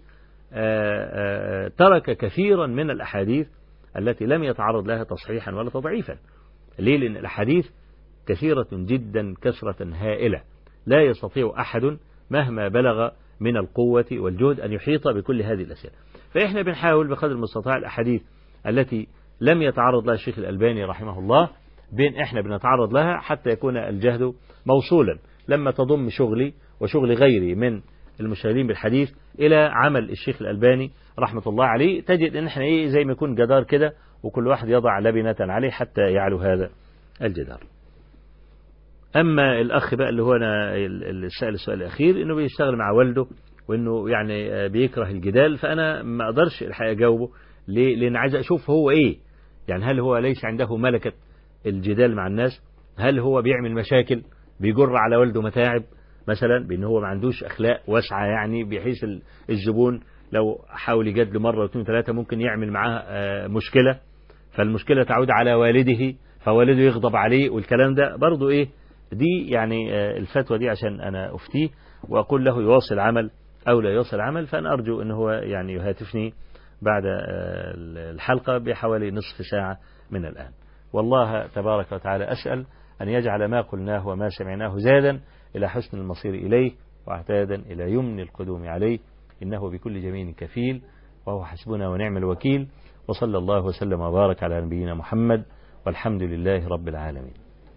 ترك كثيرا من الأحاديث التي لم يتعرض لها تصحيحا ولا تضعيفا. ليه؟ لأن الأحاديث كثيرة جدا كثرة هائلة، لا يستطيع أحد مهما بلغ من القوة والجهد أن يحيط بكل هذه الأسئلة. فإحنا بنحاول بقدر المستطاع الأحاديث التي لم يتعرض لها الشيخ الألباني رحمه الله بين إحنا بنتعرض لها حتى يكون الجهد موصولا. لما تضم شغلي وشغل غيري من المشاهدين بالحديث إلى عمل الشيخ الألباني رحمة الله عليه، تجد إن إحنا إيه زي ما يكون جدار كده، وكل واحد يضع لبنة عليه حتى يعلو هذا الجدار. أما الأخ بقى اللي هو أنا السائل السؤال الأخير إنه بيشتغل مع والده وإنه يعني بيكره الجدال، فأنا ما أقدرش الحقيقة أجاوبه. ليه؟ لأن عايز أشوف هو إيه، يعني هل هو ليس عنده ملكة الجدال مع الناس؟ هل هو بيعمل مشاكل بيجر على والده متاعب مثلا، بأنه هو ما عندوش أخلاق واسعة، يعني بحيث الزبون لو حاول يجادله مرة واثنين ثلاثة ممكن يعمل معاه مشكلة، فالمشكلة تعود على والده فوالده يغضب عليه، والكلام ده برضو إيه دي يعني الفتوى دي عشان أنا أفتيه وأقول له يواصل عمل أو لا يواصل عمل. فأنا أرجو أنه هو يعني يهاتفني بعد الحلقة بحوالي نصف ساعة من الآن. والله تبارك وتعالى أسأل أن يجعل ما قلناه وما سمعناه زادا إلى حسن المصير إليه واعتادا إلى يمن القدوم عليه، إنه بكل جميل كفيل وهو حسبنا ونعم الوكيل. وصلى الله وسلم وبارك على نبينا محمد والحمد لله رب العالمين.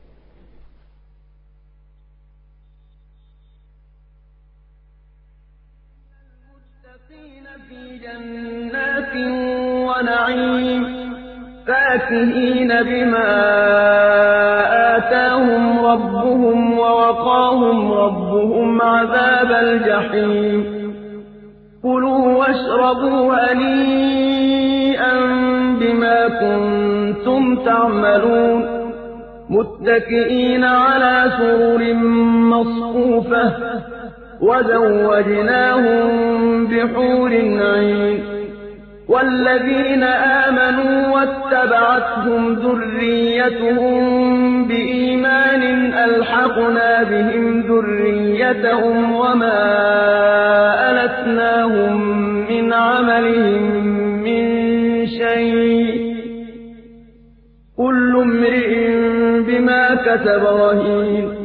في جنات ونعيم فاكهين بما آتاهم ربهم ووقاهم ربهم عذاب الجحيم. كلوا واشربوا هنيئا بما كنتم تعملون متكئين على سرر مصفوفة وزوجناهم بحور عين. والذين آمنوا واتبعتهم ذريتهم بإيمان ألحقنا بهم ذريتهم وما ألتناهم من عملهم من شيء كل امرئ بما كسب رهين.